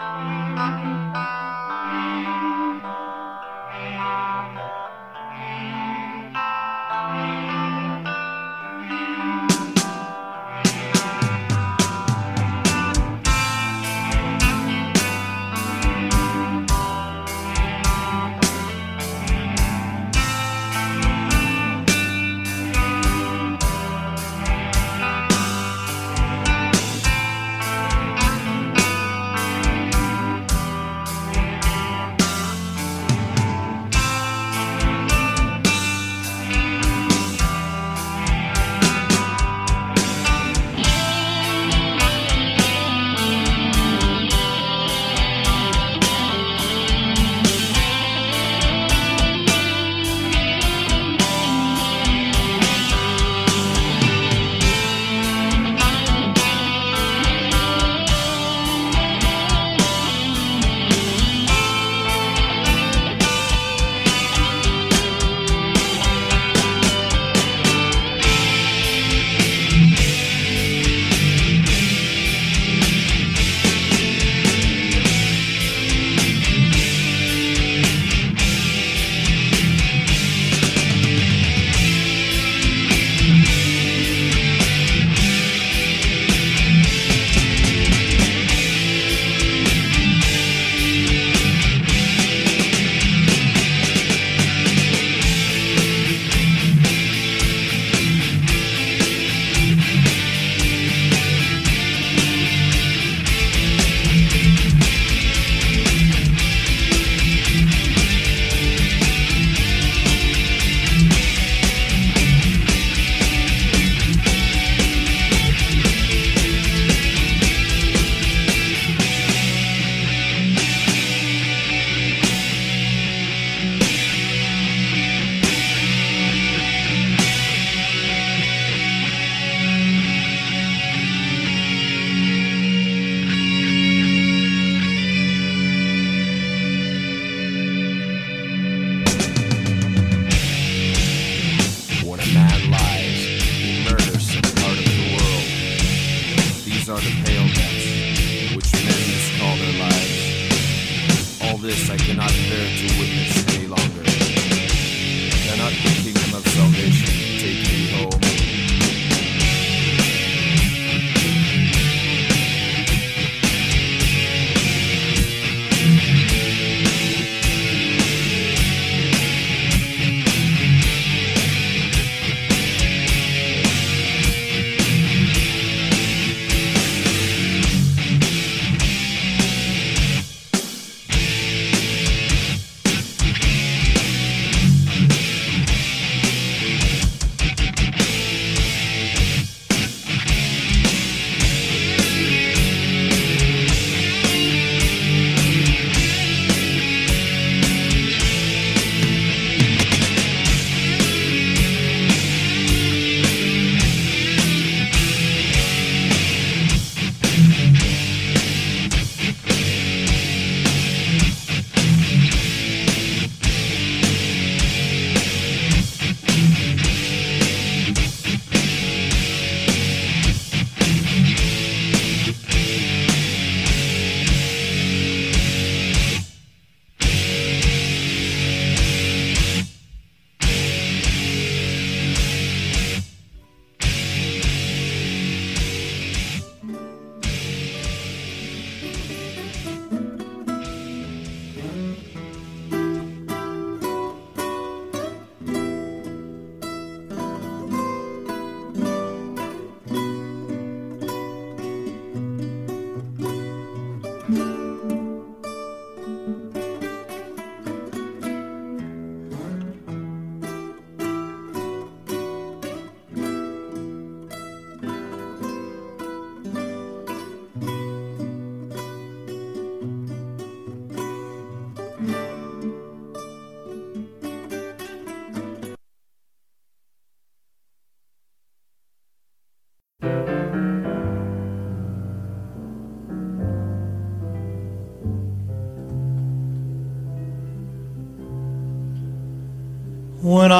When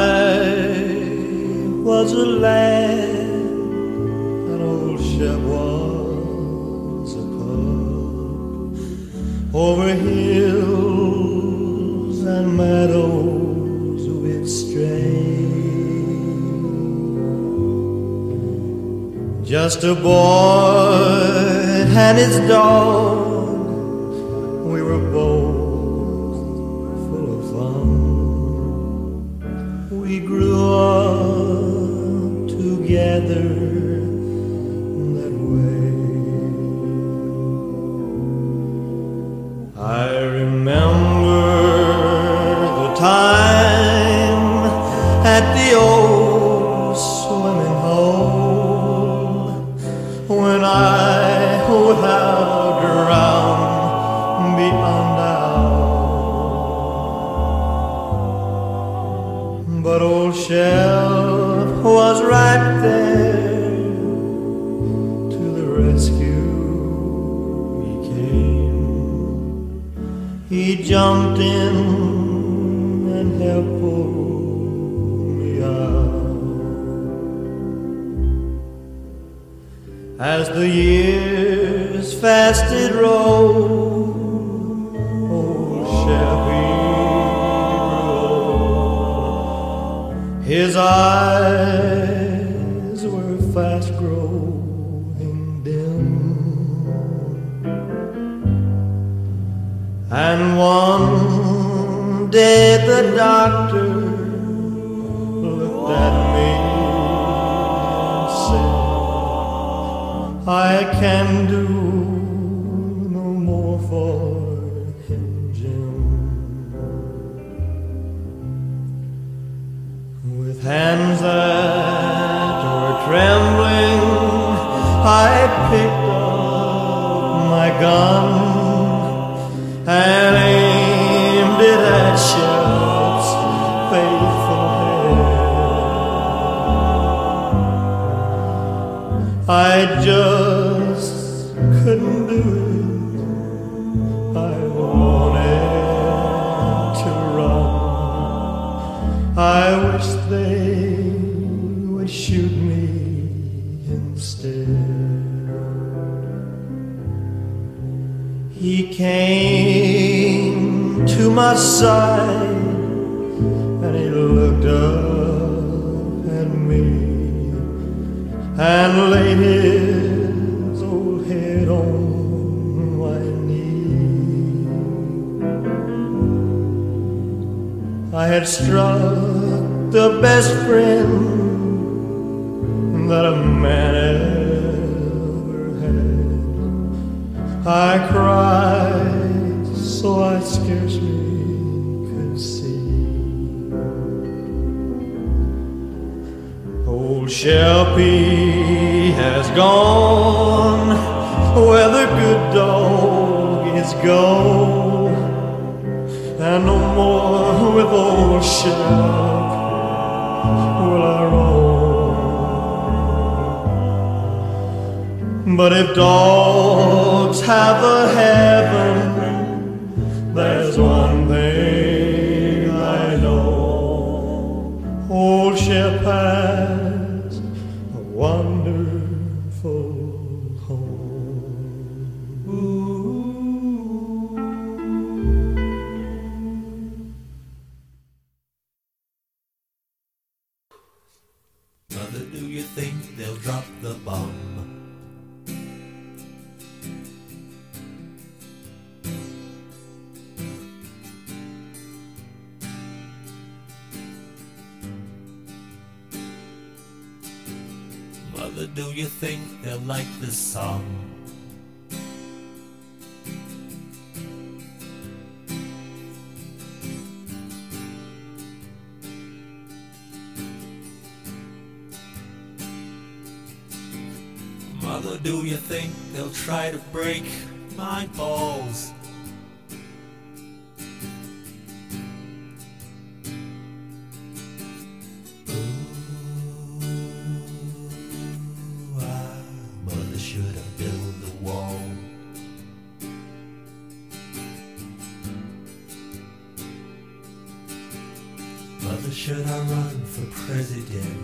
I was a lad, an old chef was a cook. just a boy and his dog. We were both full of fun. We grew up together that way. I remember the time at the old swimming hole when I would have drowned beyond doubt. But old Shell was right there to the rescue. He came, he jumped in and helped pull me out. As the years fast did roll, old Shelby grew. His eyes were fast growing dim, and one day the doctor looked at me and said, I can do no more for him, Jim. With hands that were trembling, I picked up my gun and aimed it at Shep's faithful head. I just couldn't do it. I wanted to run. I wish they would shoot me instead. He came to my side and he looked up at me and laid his old head on my knee. I had struck the best friend that a man ever had. I cried so I scarcely could see. Old Shelby has gone where the good dog is gone, and no more with old Shep will I roam. But if dogs have a heaven, there's one thing I know: old Shep has a wonderful home. Mother, do you think they'll drop the bomb? Mother, do you think they'll like this song? Mother, do you think they'll try to break my balls? Mother, should I build a wall? Mother, should I run for president?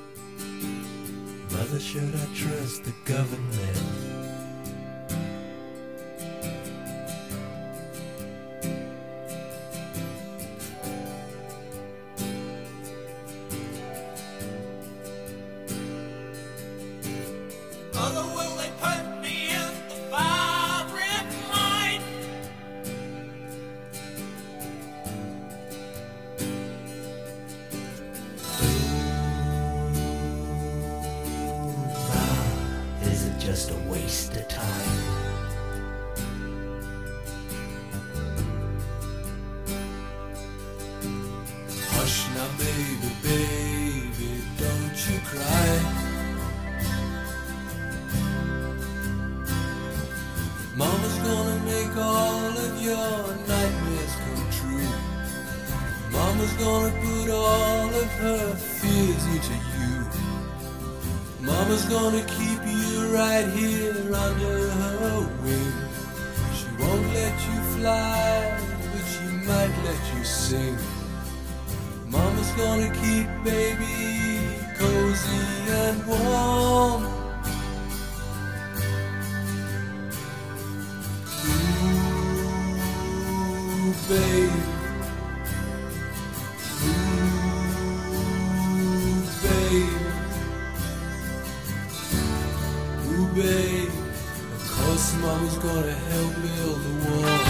Mother, should I trust the government? your nightmares come true. Mama's gonna put all of her fears into you. Mama's gonna keep you right here under her wing. She won't let you fly, but she might let you sing. Mama's gonna keep baby cozy and warm. Ooh, babe. Ooh, babe. Ooh, babe. Of course Mama's gonna help build the wall.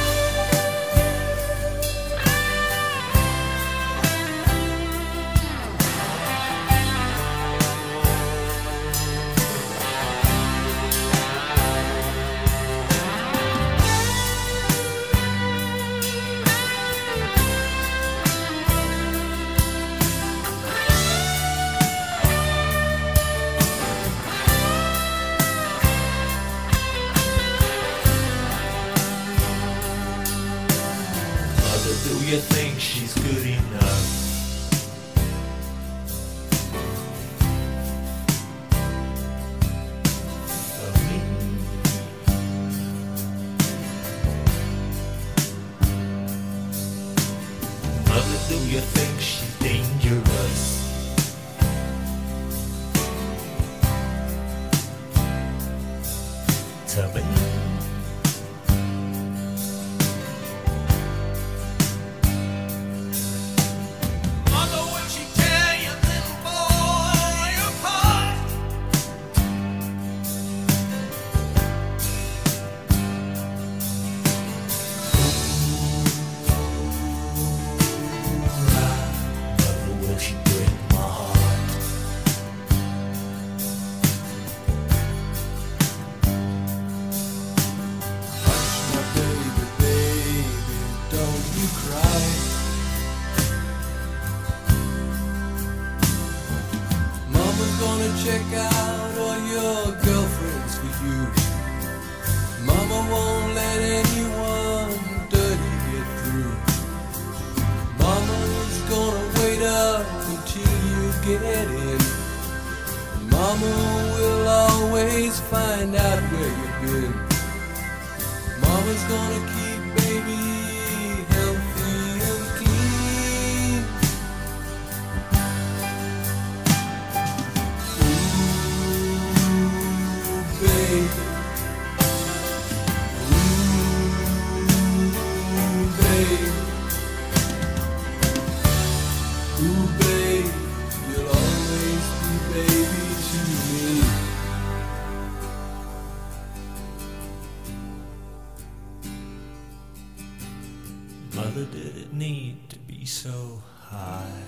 Do you think she's good enough? For me? Mother, do you think she's dangerous? To me? Check out all your girlfriends for you. Mama won't let anyone dirty get through. Mama's gonna wait up until you get in. Mama will always find out where you've been. Mama's gonna keep baby healthy and clean. Babe. Ooh, babe. Ooh, babe. You'll always be baby to me. Mother, did it need to be so high?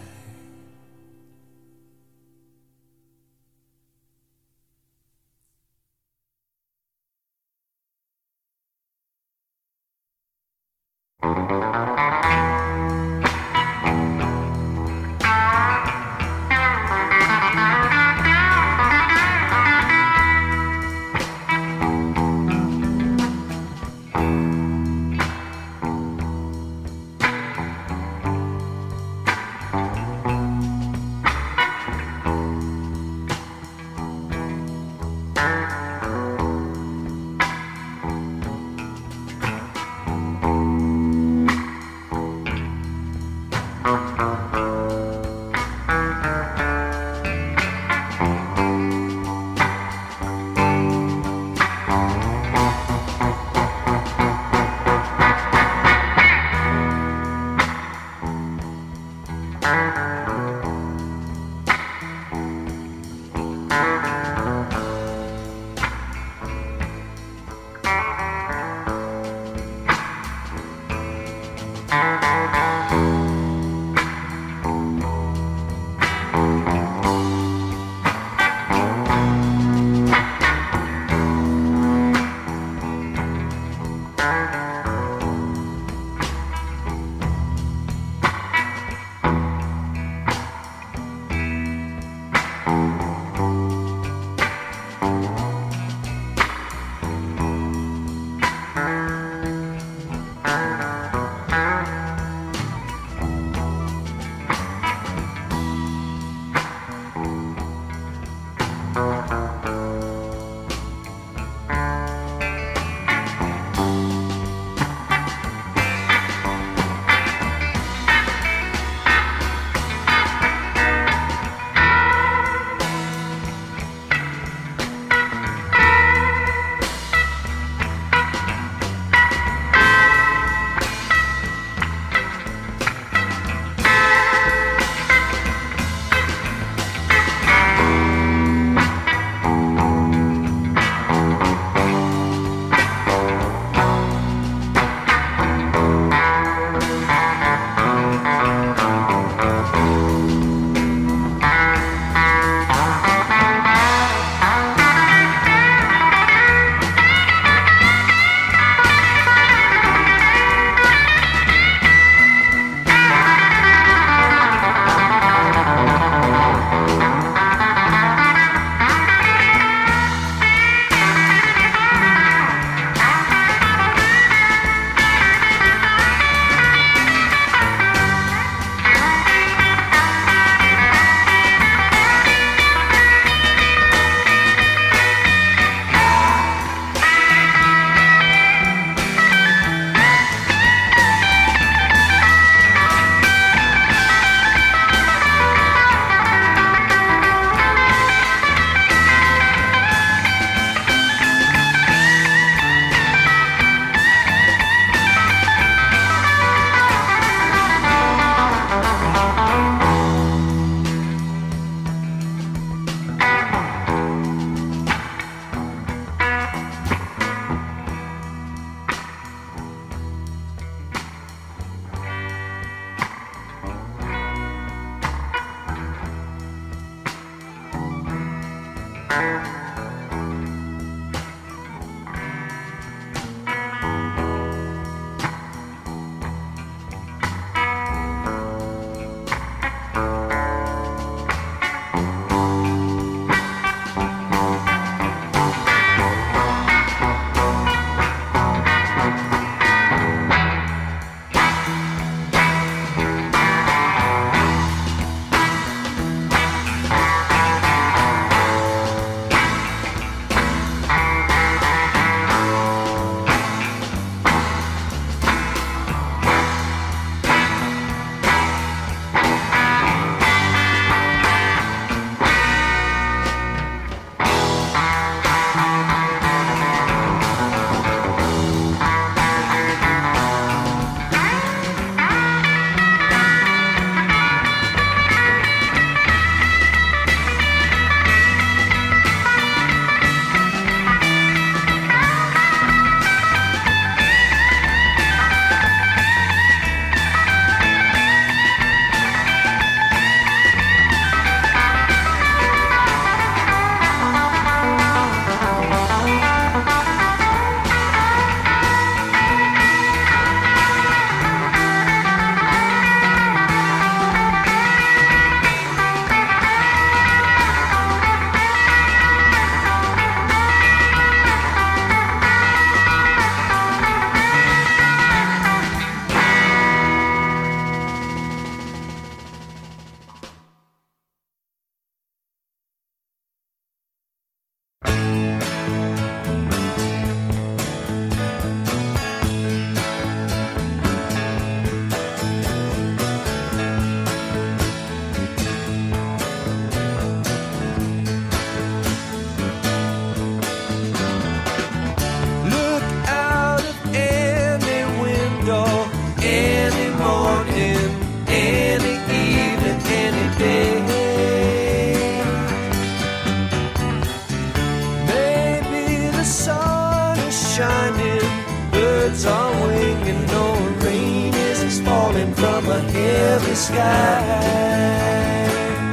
shining, birds are winging, no rain is falling from a heavy sky.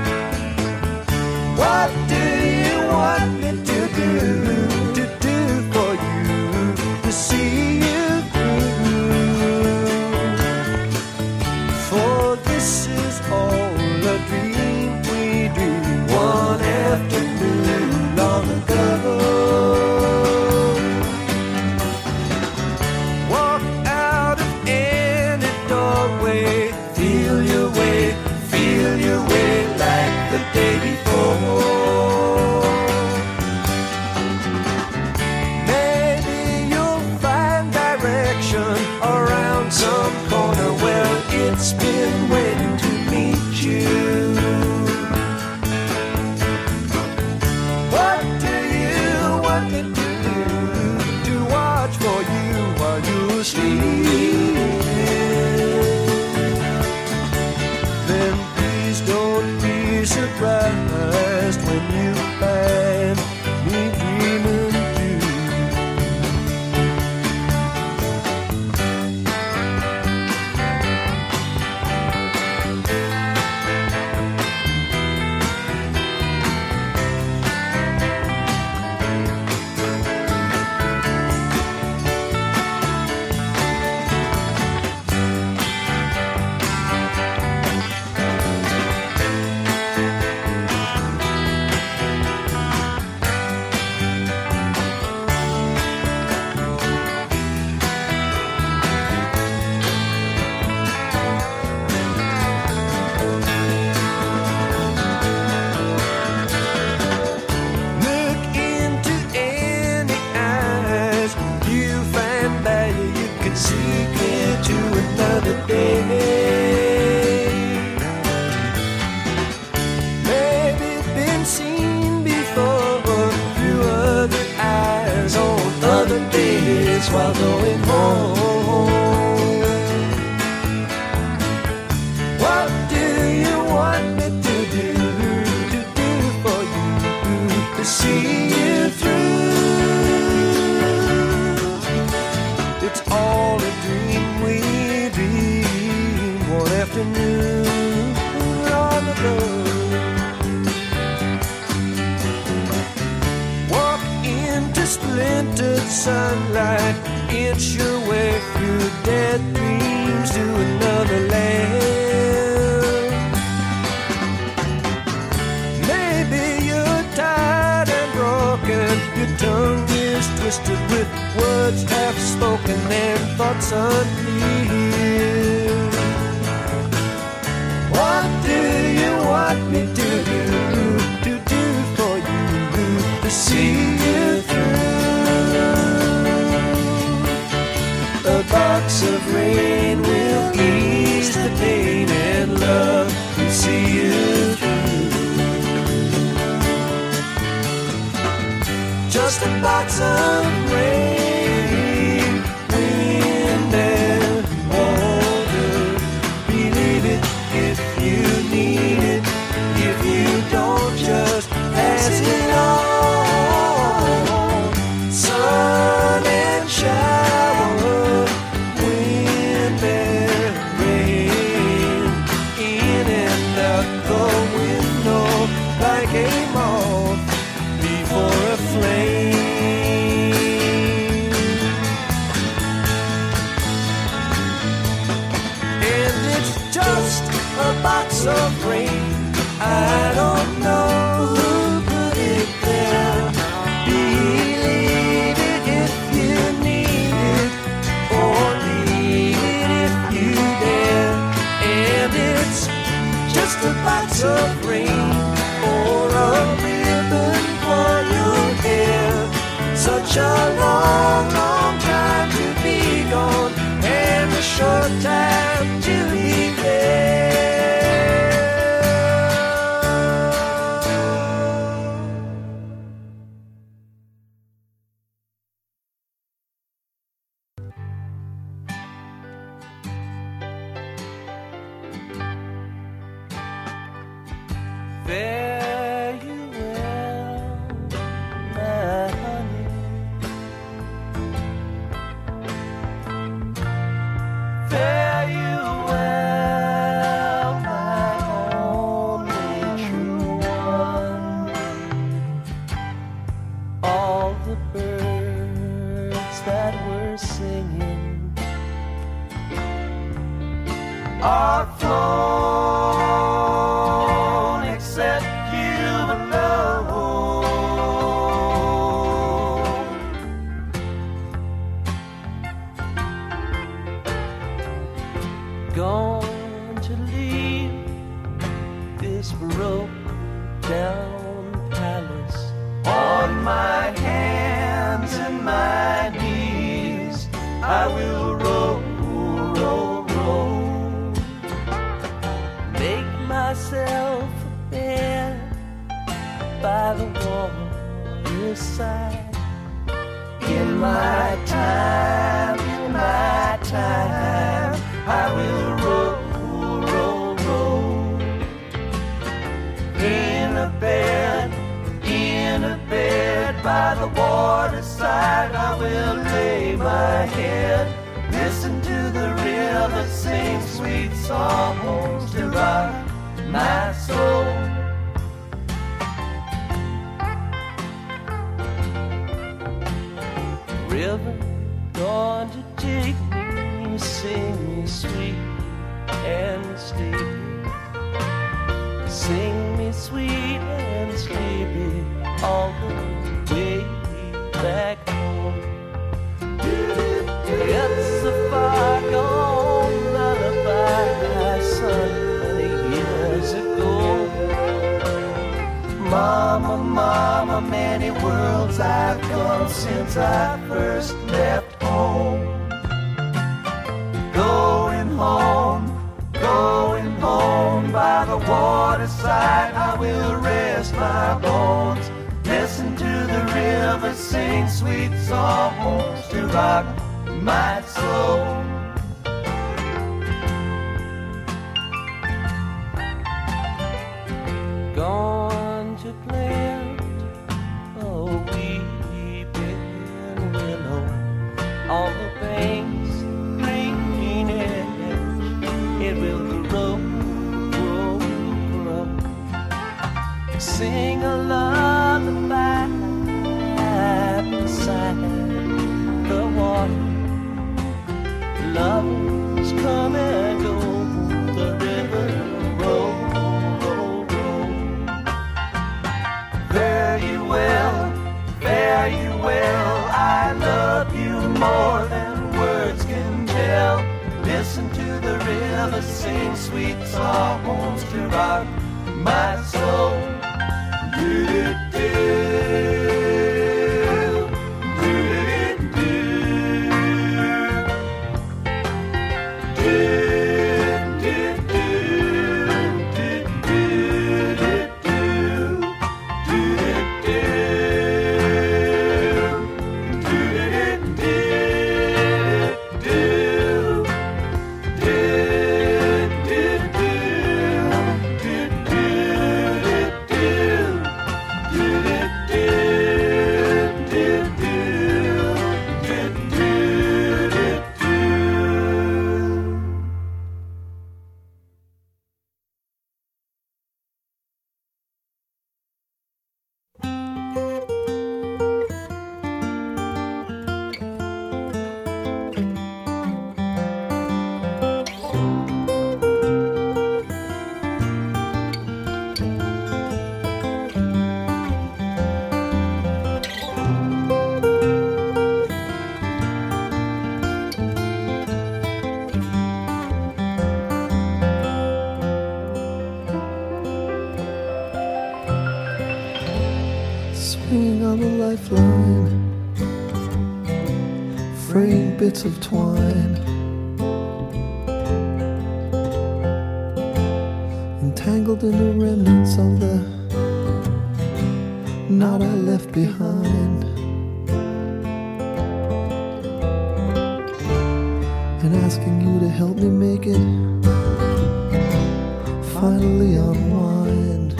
What do you want me to do for you, to see you through? For this is all a dream we dreamed one afternoon long ago. Walk out of any doorway, feel your way like the day before. Maybe you'll find direction around some corner where it's been waiting to meet you. What do you want me to do? To watch for you while you're sleeping? Then please don't be surprised when you find me dreaming too. Look into any eyes, you find value, you can see clear to another day. Maybe been seen before through other eyes on other days while going home. What do you want me to do for you, to see you through? It's all a dream we dreamed one afternoon long ago. Walk into splintered sunlight, inch your way through dead dreams to another land. Maybe you're tired and broken, your tongue is twisted with words half spoken and thoughts unclear. What do you want me to do for you, to see you through? A box of rain will ease the pain, and love will see you through. Just a box of rain, wind and water. Believe it if you need it. If you don't, just pass it on. Sun and shower, wind and rain, in and out the window like a moth before a flame. And it's just a box of rain. I don't know who put it there. Believe it if you need it, or leave it if you dare. And it's just a box of rain, or a ribbon for your hair. Such a long, long time to be gone, and a short time to be there. Fare you well, my honey. that we're singing are flown except you alone. Going to leave this broken down palace on my hands and my knees. I will roll, roll, roll. Make myself a bed by the waterside. In my time, I will roll, roll, roll. In a bed by the waterside, I will lay my head. Listen to the river sing sweet songs to rock my soul. River, going to take me, sing me sweet and sleepy. Sing me sweet and sleepy all the way back home. It's a far gone lullaby sung many years ago. Mama, mama, many worlds I've gone since I first left home. Going home by the waterside, I will rest my bones. Listen to the river sing sweet songs to rock my soul. Gone to plant a weeping willow on the banks, green edge. It will grow, grow, grow. Sing a lullaby beside the water. Lovers come and go, the river roll, roll, roll. Fare you well, I love you more than words can tell. Listen to the river sing sweet songs to rock my soul. Swinging on the lifeline, fraying bits of twine, entangled in the remnants of the knot I left behind, and asking you to help me make it finally unwind.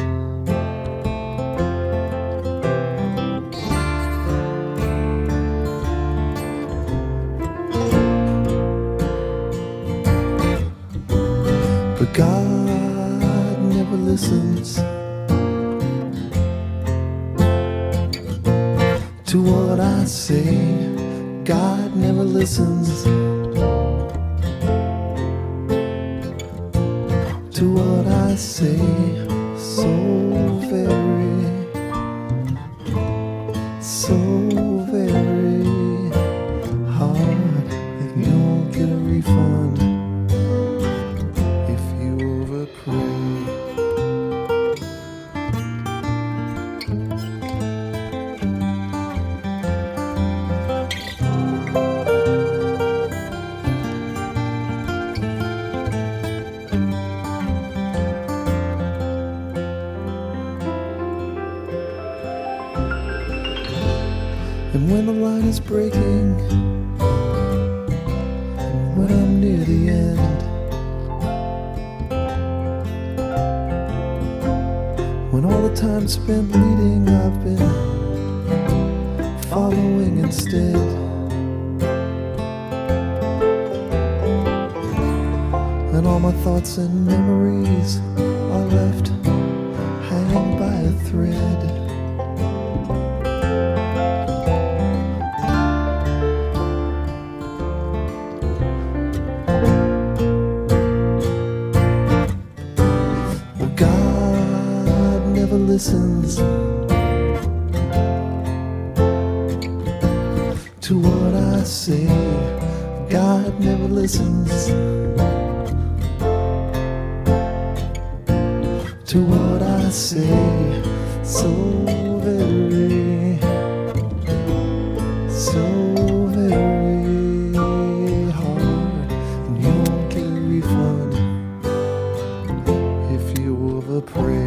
But God never listens to what I say. God never listens to what I say. So very hard, and you won't get a refund if you overpray. And when the line is breaking, when I'm near the end, when all the time spent bleeding I've been following instead, and all my thoughts and memories are left hanging by a thread. Listens to what I say. God never listens to what I say. So very hard, and you won't get a refund if you overpray.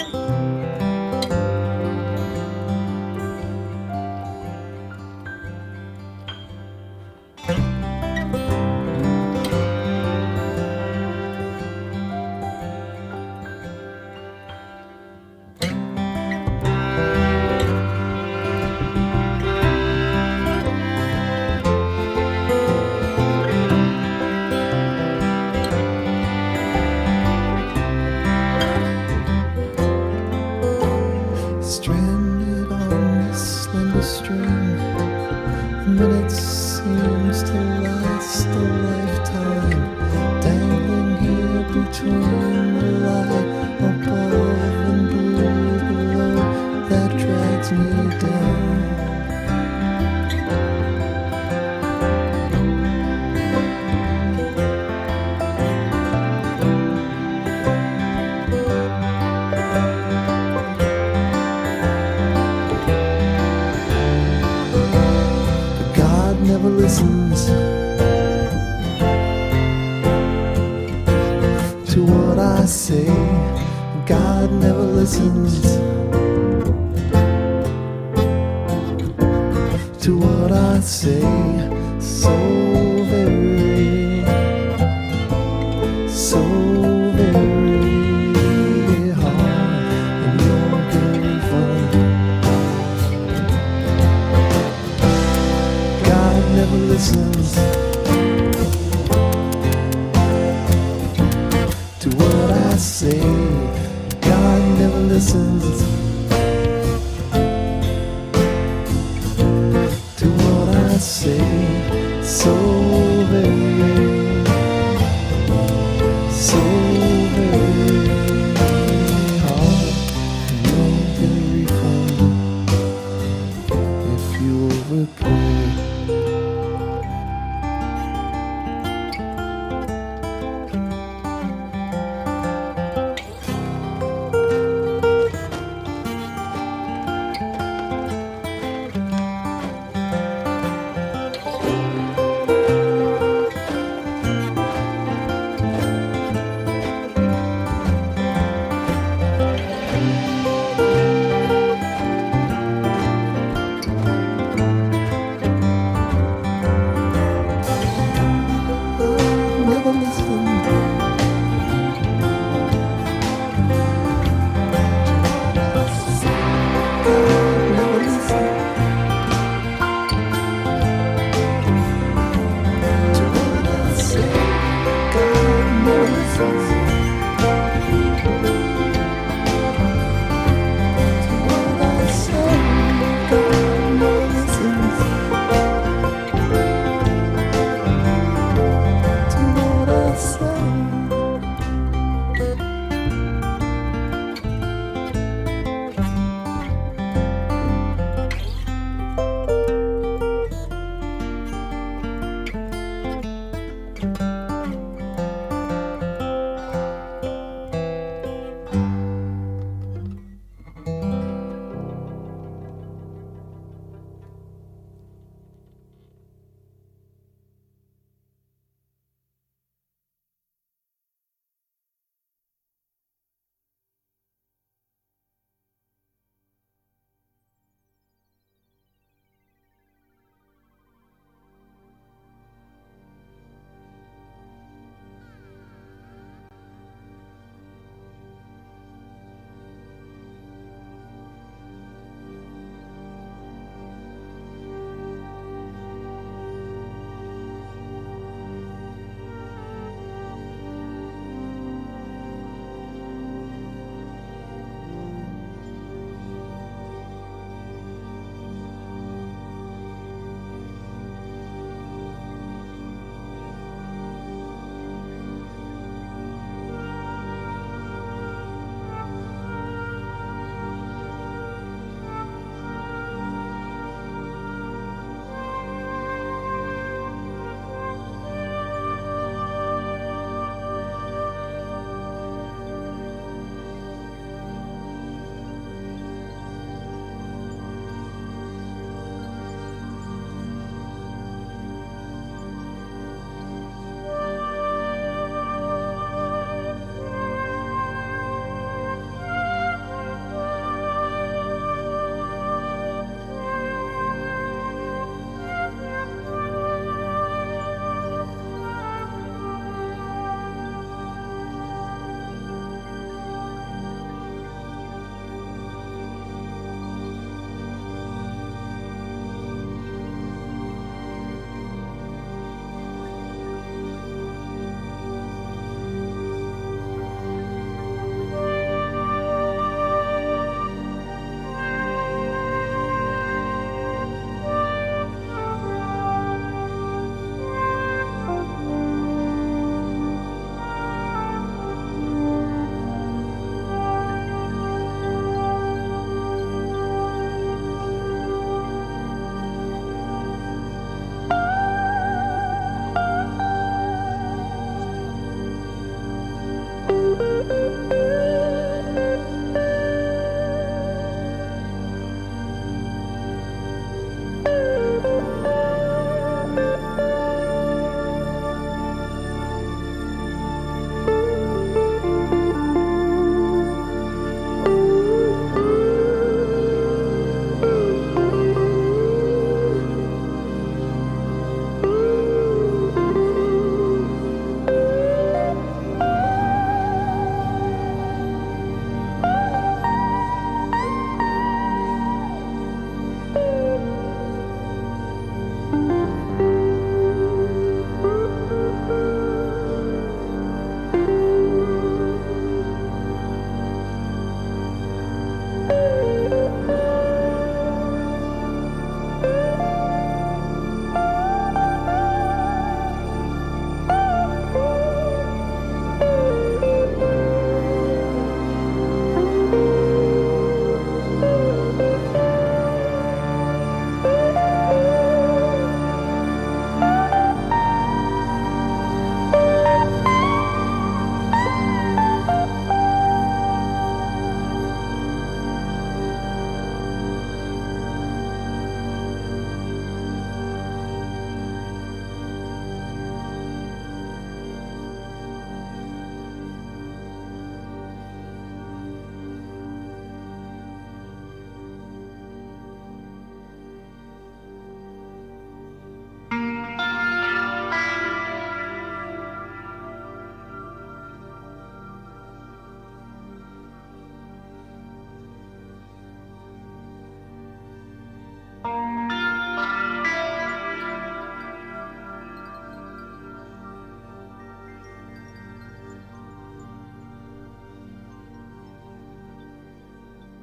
Stranded on this slender string, and when it seems to last a lifetime, dangling here between the light above and blue below that drags me down. Never listens to what I say. God never listens to what I say. So very hard, and you're getting fun. Never listens to what I say. God never listens to what I say. So very hard, and you won't get a refund if you overpay.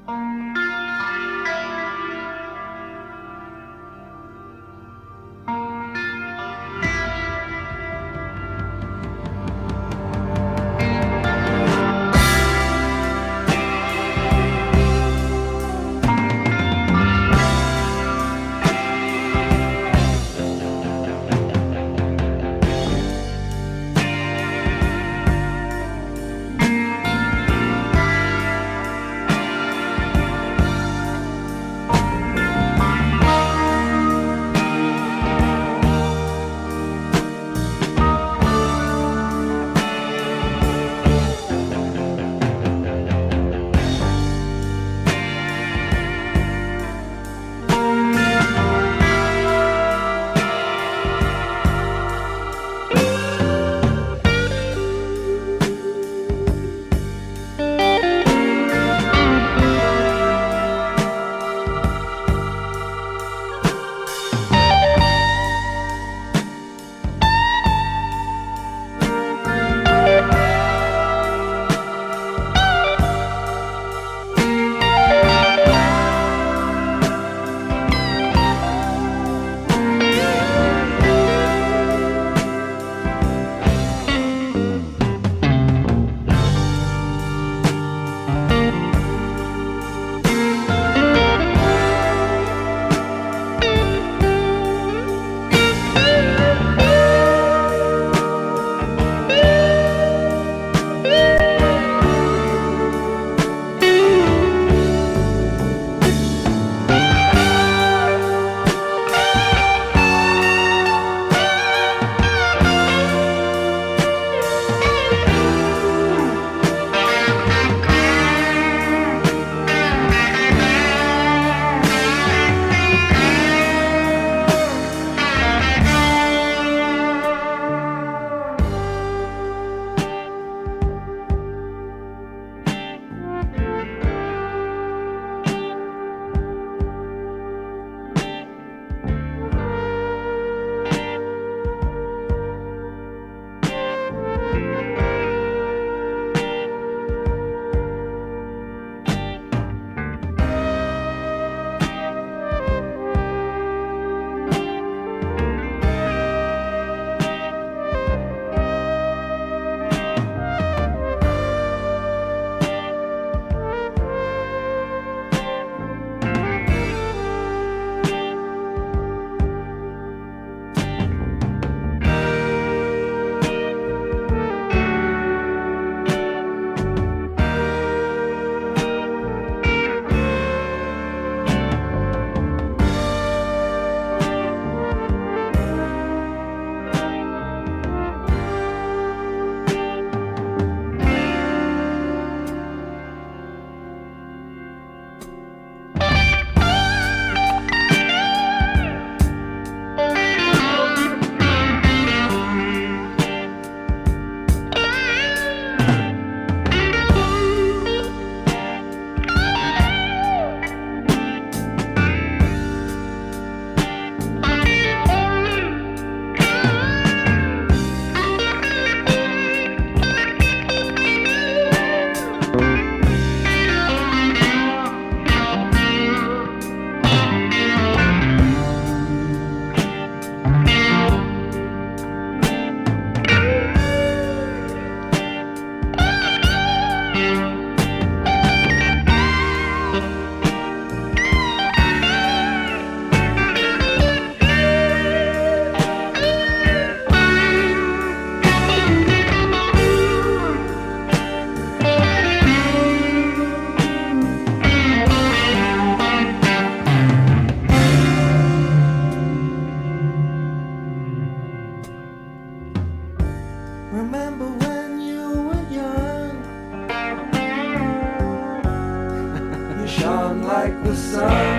like the sun.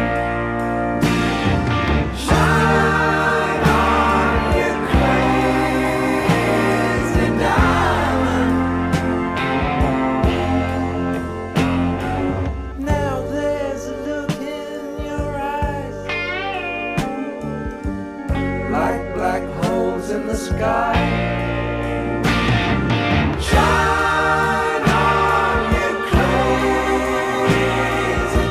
Shine on, you crazy diamond. Now there's a look in your eyes, like black holes in the sky. Shine on, you crazy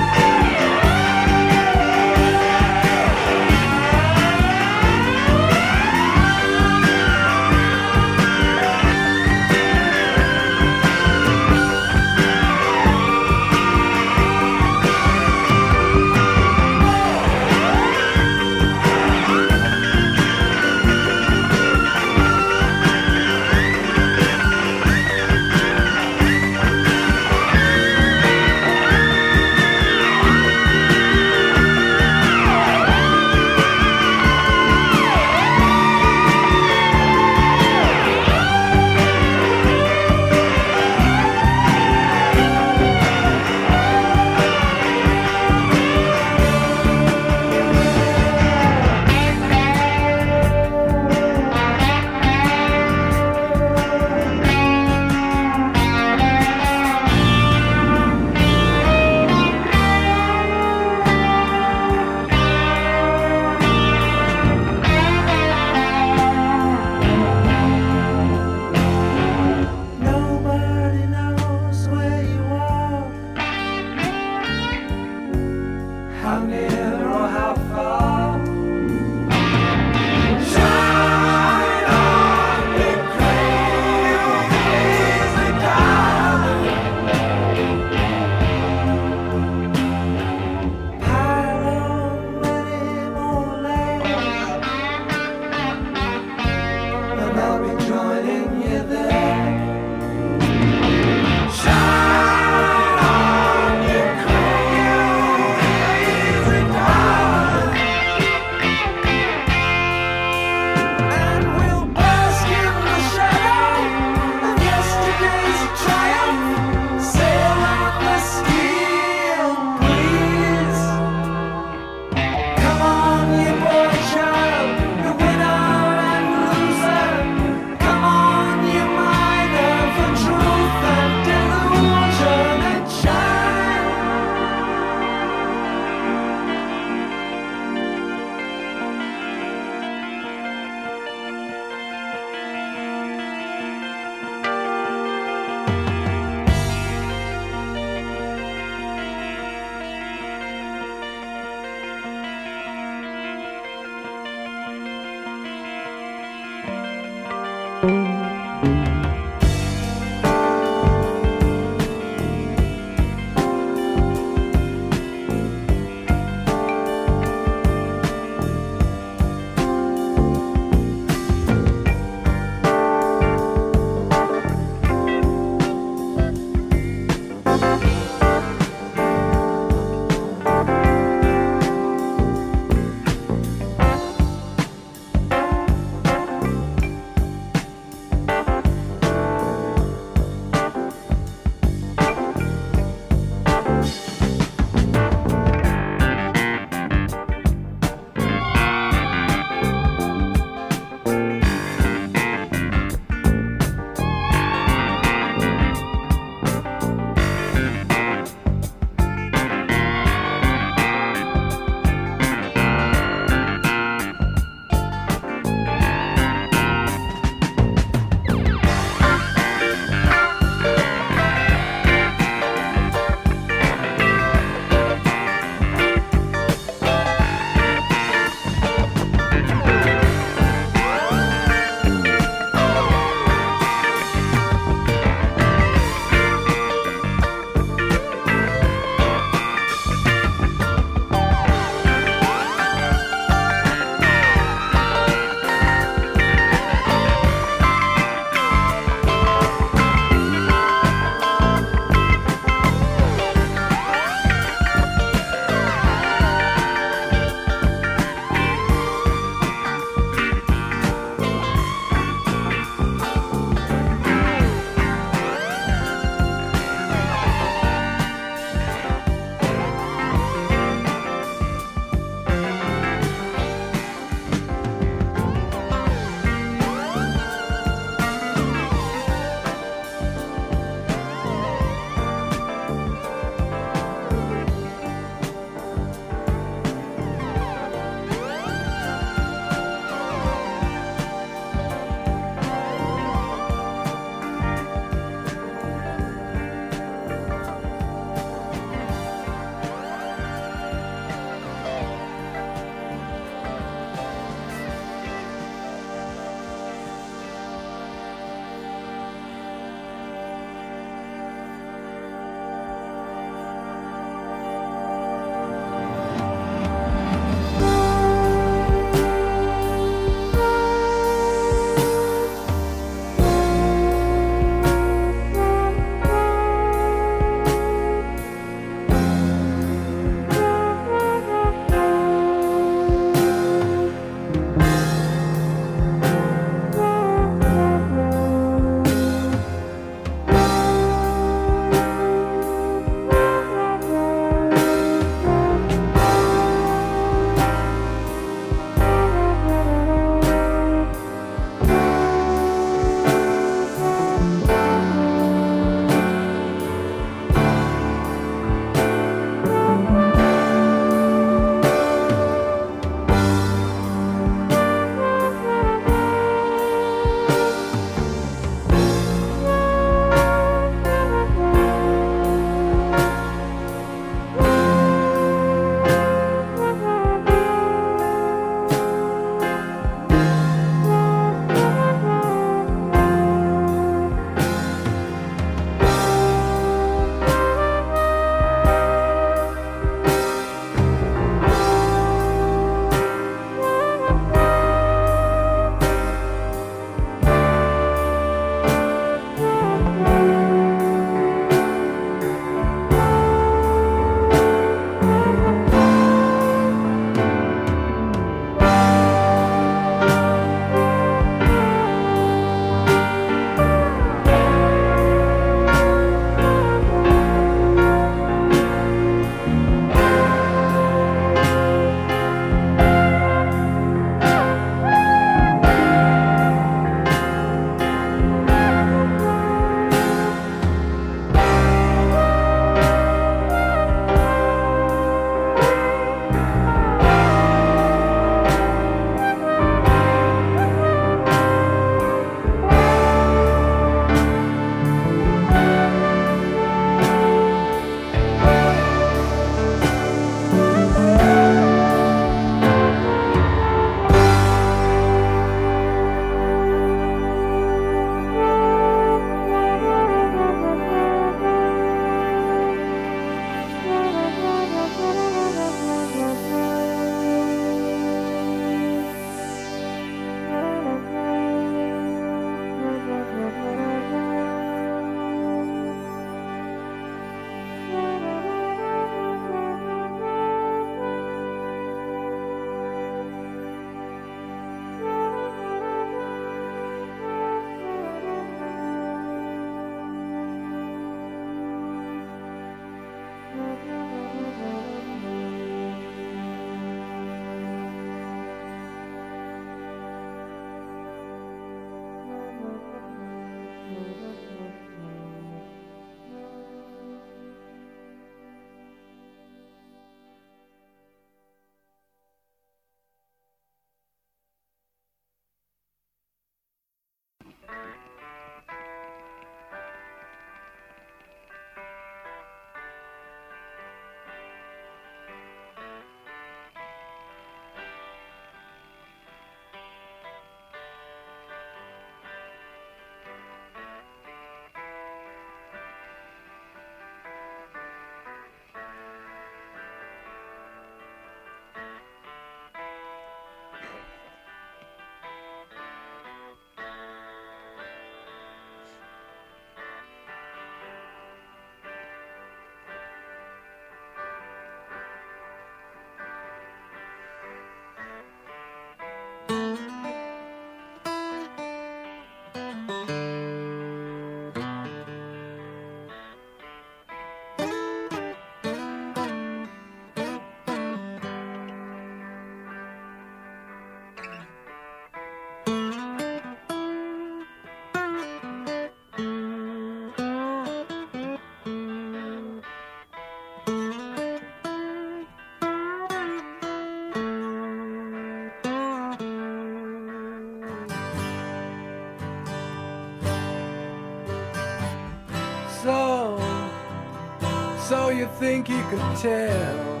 So you think you could tell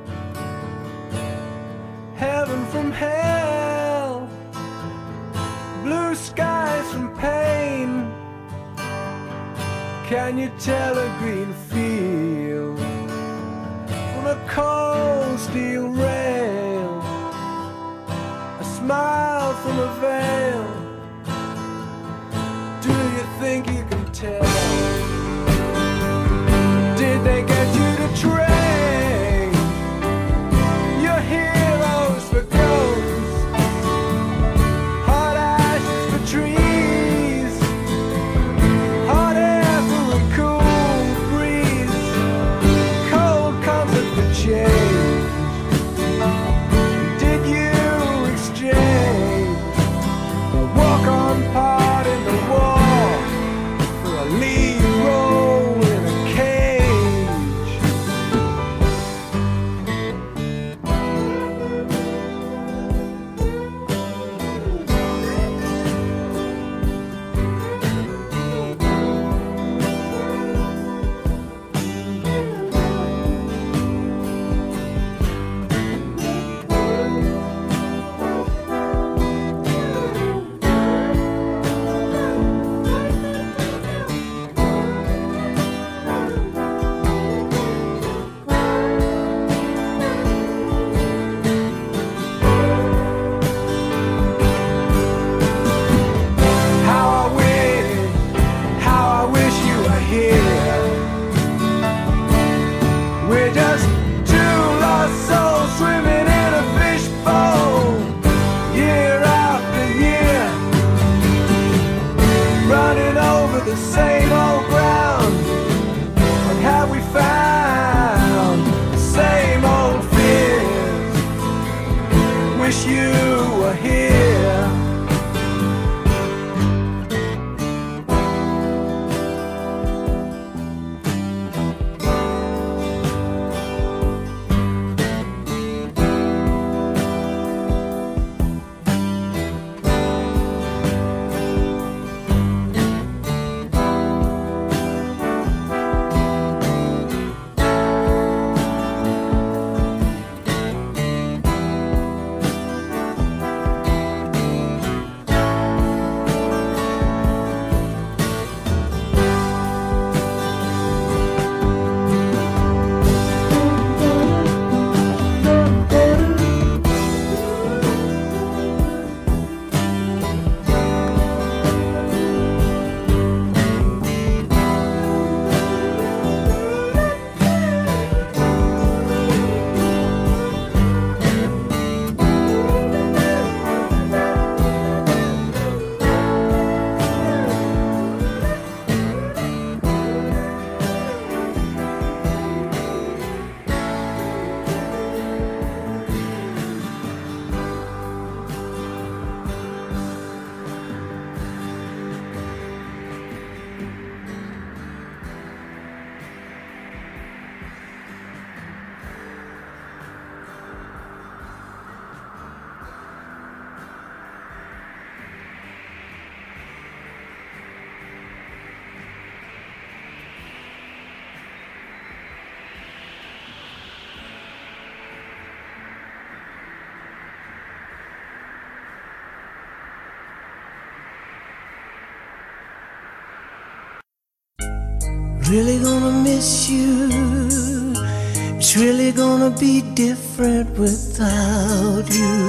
heaven from hell, blue skies from pain? Can you tell a green field from a cold steel rail, a smile from a veil? Do you think you can tell? Did they get you to train your heroes for ghosts, hot ashes for trees, hot air for a cool breeze, cold comfort for change? Did you exchange a walk-on part in the war for a lead role in a cage? How I wish you were here. We're just two lost souls swimming in a fishbowl, year after year, running over the same old ground. And have we found the same old fears? Wish you were here. Really gonna miss you. It's really gonna be different without you.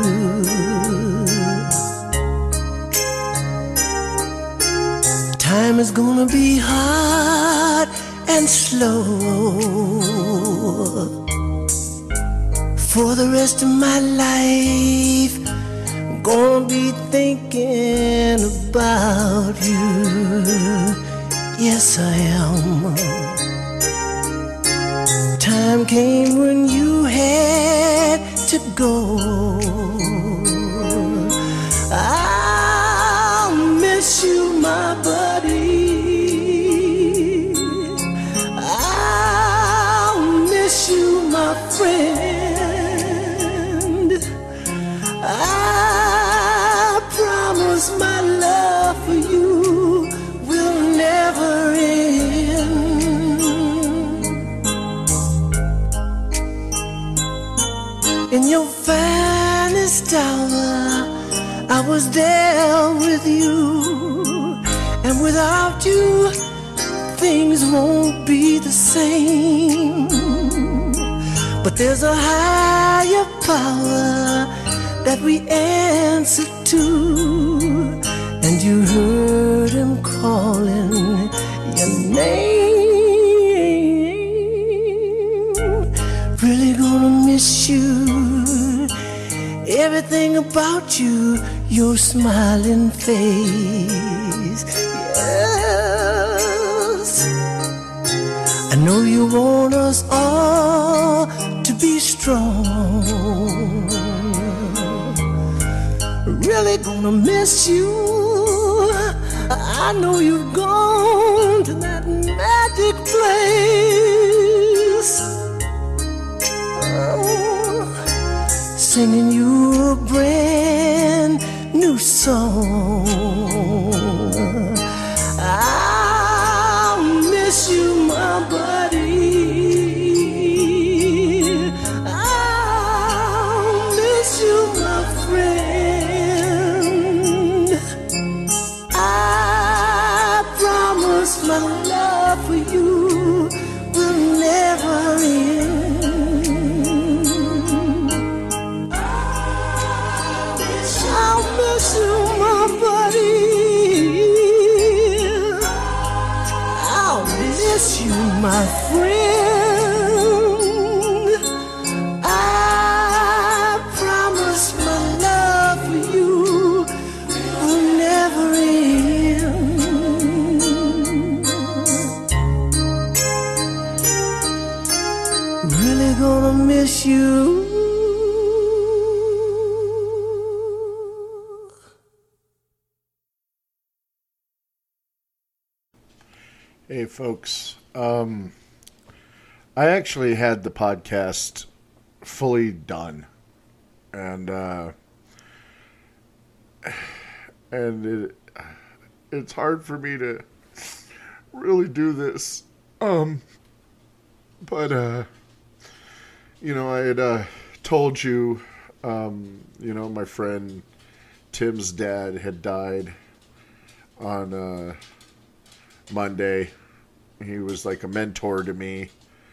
Time is gonna be hard and slow. For the rest of my life, I'm gonna be thinking about you. Yes, I am. Time came when you had to go. I'll miss you, my buddy. I'll miss you, my friend. I promise my love for you will never end. things won't be the same. But there's a higher power that we answer to, and you heard him calling your name. Really gonna miss you, everything about you, your smiling face. Yes, I know you want us all to be strong. Really gonna miss you. I know you've gone to that magic place, singing you a brand new song. I'll miss you, my buddy. I'll miss you, my friend. I promise my love for you will never end. I'll miss you, my buddy. I'll miss you, my friend. I promise my love for you will never end. Really gonna miss you. Hey, folks. I actually had the podcast fully done, and it's hard for me to really do this. But you know, I had told you, you know, my friend Tim's dad had died on Monday. He was like a mentor to me.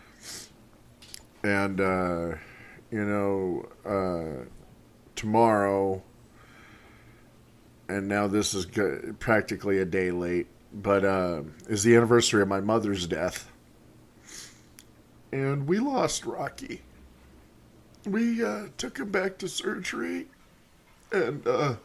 And, you know, tomorrow, and now this is practically a day late, but is the anniversary of my mother's death. And we lost Rocky. We took him back to surgery, and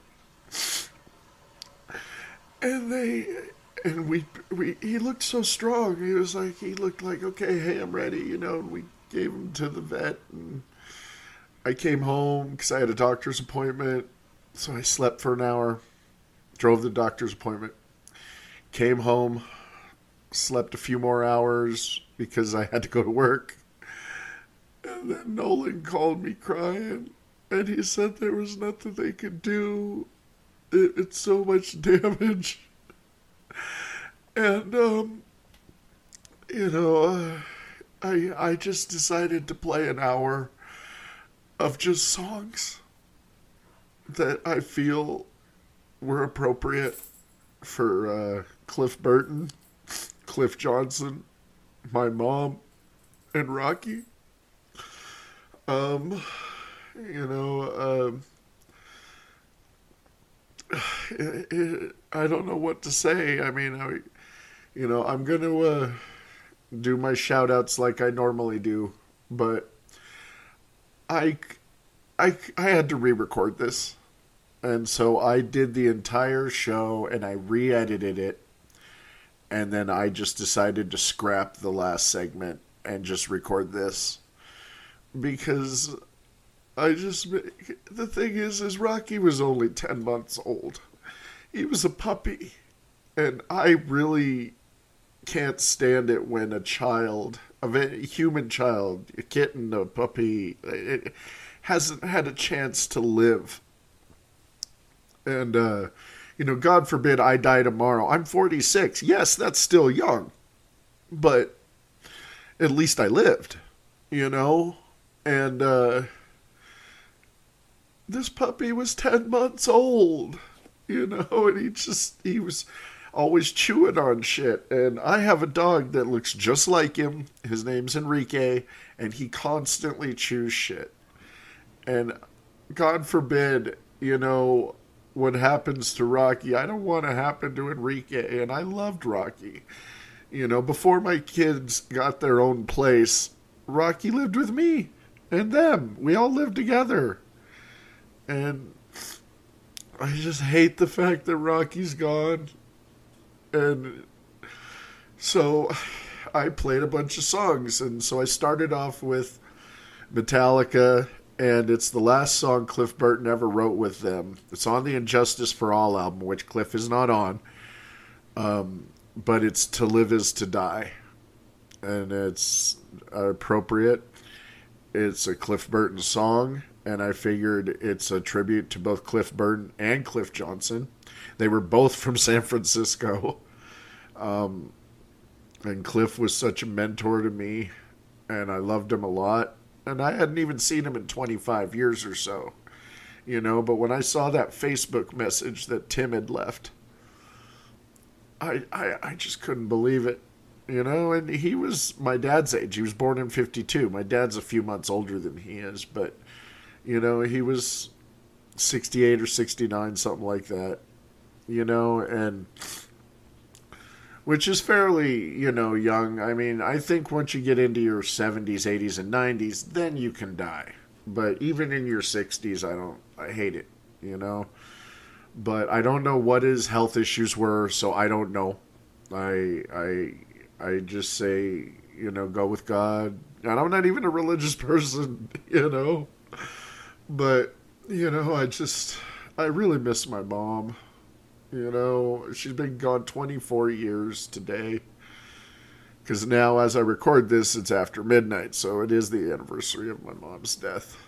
he looked so strong. He looked like, okay, hey, I'm ready, you know, and we gave him to the vet, and I came home because I had a doctor's appointment, so I slept for an hour, drove the doctor's appointment, came home, slept a few more hours because I had to go to work, and then Nolan called me crying, and he said there was nothing they could do. It's so much damage. And, you know, I just decided to play an hour of just songs that I feel were appropriate for Cliff Burton, Cliff Johnson, my mom, and Rocky. You know, I don't know what to say. I mean, I'm going to do my shout-outs like I normally do, but I had to re-record this, and so I did the entire show, and I re-edited it, and then I just decided to scrap the last segment and just record this, because the thing is Rocky was only 10 months old. He was a puppy, and I really can't stand it when a child, a human child, a kitten, a puppy, it hasn't had a chance to live. And, you know, God forbid I die tomorrow. I'm 46. Yes, that's still young, but at least I lived, you know? And, this puppy was 10 months old, you know, and he was always chewing on shit. And I have a dog that looks just like him. His name's Enrique, and he constantly chews shit. And God forbid, you know, what happens to Rocky, I don't want to happen to Enrique. And I loved Rocky. You know, before my kids got their own place, Rocky lived with me and them. We all lived together. And I just hate the fact that Rocky's gone. And so I played a bunch of songs. And so I started off with Metallica, and it's the last song Cliff Burton ever wrote with them. It's on the Injustice for All album, which Cliff is not on. But it's To Live Is to Die. And it's appropriate. It's a Cliff Burton song, and I figured it's a tribute to both Cliff Burton and Cliff Johnson. They were both from San Francisco. And Cliff was such a mentor to me, and I loved him a lot. And I hadn't even seen him in 25 years or so, you know, but when I saw that Facebook message that Tim had left, I just couldn't believe it, you know, and he was my dad's age. He was born in 52. My dad's a few months older than he is, but, you know, he was 68 or 69, something like that, you know, and which is fairly, you know, young. I mean, I think once you get into your 70s, 80s, and 90s, then you can die. But even in your 60s, I hate it, you know. But I don't know what his health issues were, so I don't know. I just say, you know, go with God. And I'm not even a religious person, you know. But, you know, I really miss my mom. You know, she's been gone 24 years today. Because now, as I record this, it's after midnight, so it is the anniversary of my mom's death.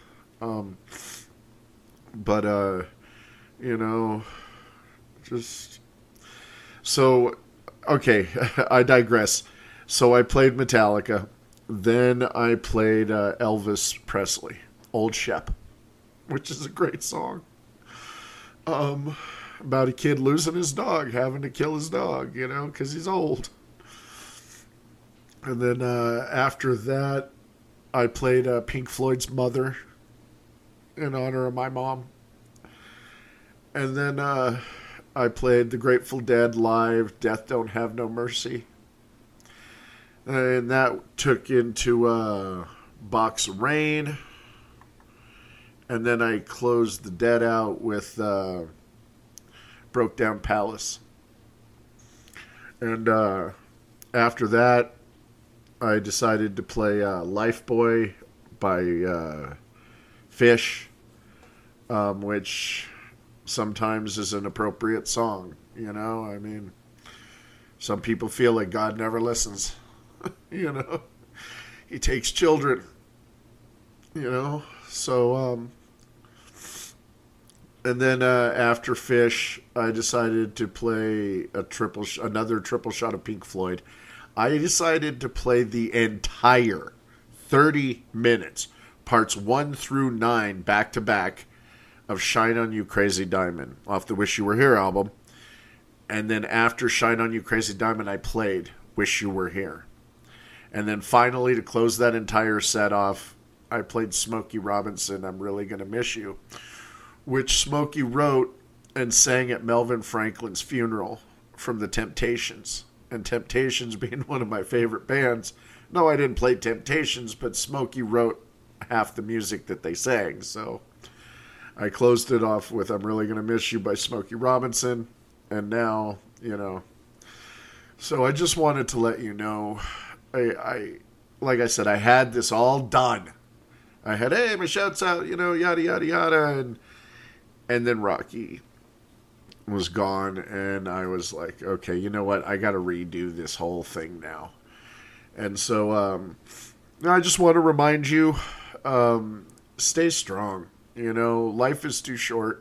You know, just... So, okay, I digress. So I played Metallica. Then I played Elvis Presley, Old Shep, which is a great song. About a kid losing his dog, having to kill his dog, you know, because he's old. And then after that, I played Pink Floyd's Mother in honor of my mom. And then I played The Grateful Dead live, Death Don't Have No Mercy. And that took into Box of Rain. And then I closed the Dead out with Broke Down Palace. And after that, I decided to play Lifeboy by Fish, which sometimes is an appropriate song, you know? I mean, some people feel like God never listens, you know? He takes children, you know? So, and then after Fish, I decided to play another triple shot of Pink Floyd. I decided to play the entire 30 minutes, parts 1 through 9, back to back, of Shine On You Crazy Diamond, off the Wish You Were Here album. And then after Shine On You Crazy Diamond, I played Wish You Were Here. And then finally, to close that entire set off, I played Smokey Robinson, I'm Really Gonna Miss You, which Smokey wrote and sang at Melvin Franklin's funeral from the Temptations. And Temptations being one of my favorite bands. No, I didn't play Temptations, but Smokey wrote half the music that they sang. So I closed it off with I'm Really Gonna Miss You by Smokey Robinson. And now, you know. So I just wanted to let you know, I like I said, I had this all done. I had, hey, my shouts out, you know, yada, yada, yada. And then Rocky was gone, and I was like, okay, you know what? I got to redo this whole thing now. And so I just want to remind you, stay strong. You know, life is too short.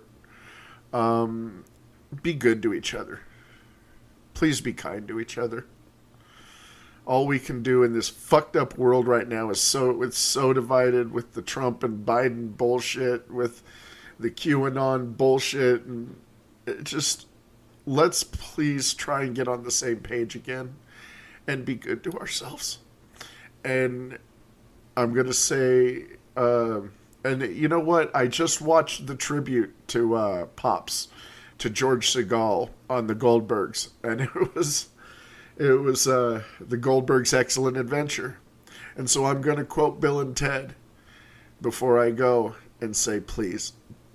Be good to each other. Please be kind to each other. All we can do in this fucked up world right now is it's so divided with the Trump and Biden bullshit, with the QAnon bullshit, and it just, let's please try and get on the same page again and be good to ourselves. And I'm going to say, and you know what? I just watched the tribute to Pops, to George Segal on the Goldbergs, and it was the Goldbergs' Excellent Adventure. And so I'm going to quote Bill and Ted before I go and say, please,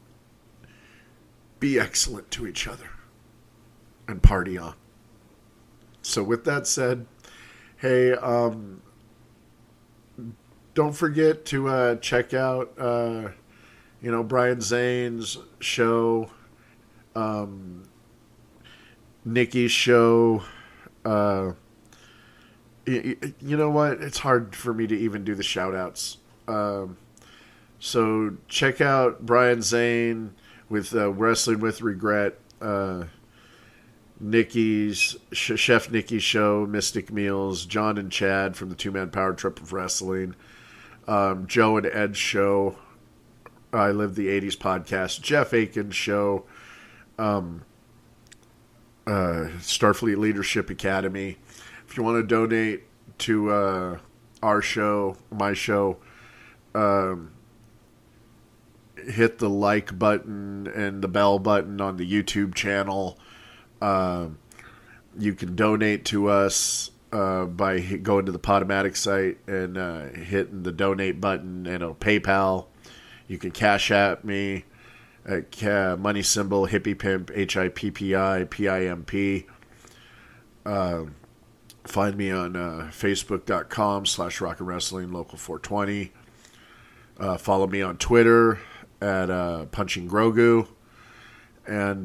be excellent to each other and party on. So with that said, hey, don't forget to check out, Brian Zane's show, Nikki's show. You know what? It's hard for me to even do the shout-outs. So check out Brian Zane with Wrestling with Regret, Nikki's Chef Nikki's show, Mystic Meals, John and Chad from the Two-Man Power Trip of Wrestling, Joe and Ed's show, I Live the 80s podcast, Jeff Aiken's show, Starfleet Leadership Academy. If you want to donate to our show, my show, hit the like button and the bell button on the YouTube channel. You can donate to us by going to the Podomatic site and hitting the donate button and a PayPal. You can Cash App me at money symbol Hippie Pimp, HIPPI PIMP. Find me on Facebook.com/Rock and Wrestling Local 420. Follow me on Twitter at Punching Grogu. And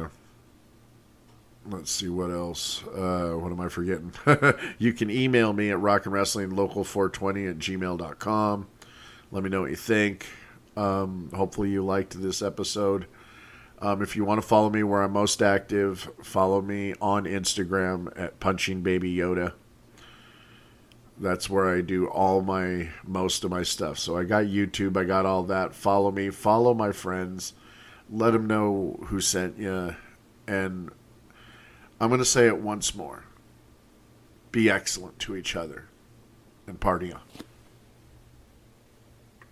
let's see what else. What am I forgetting? You can email me at rockandwrestlinglocal420@gmail.com. Let me know what you think. Hopefully you liked this episode. If you want to follow me where I'm most active, follow me on Instagram at Punching Baby Yoda. That's where I do most of my stuff. So I got YouTube, I got all that. Follow me, follow my friends. Let them know who sent you. And I'm going to say it once more. Be excellent to each other and party on.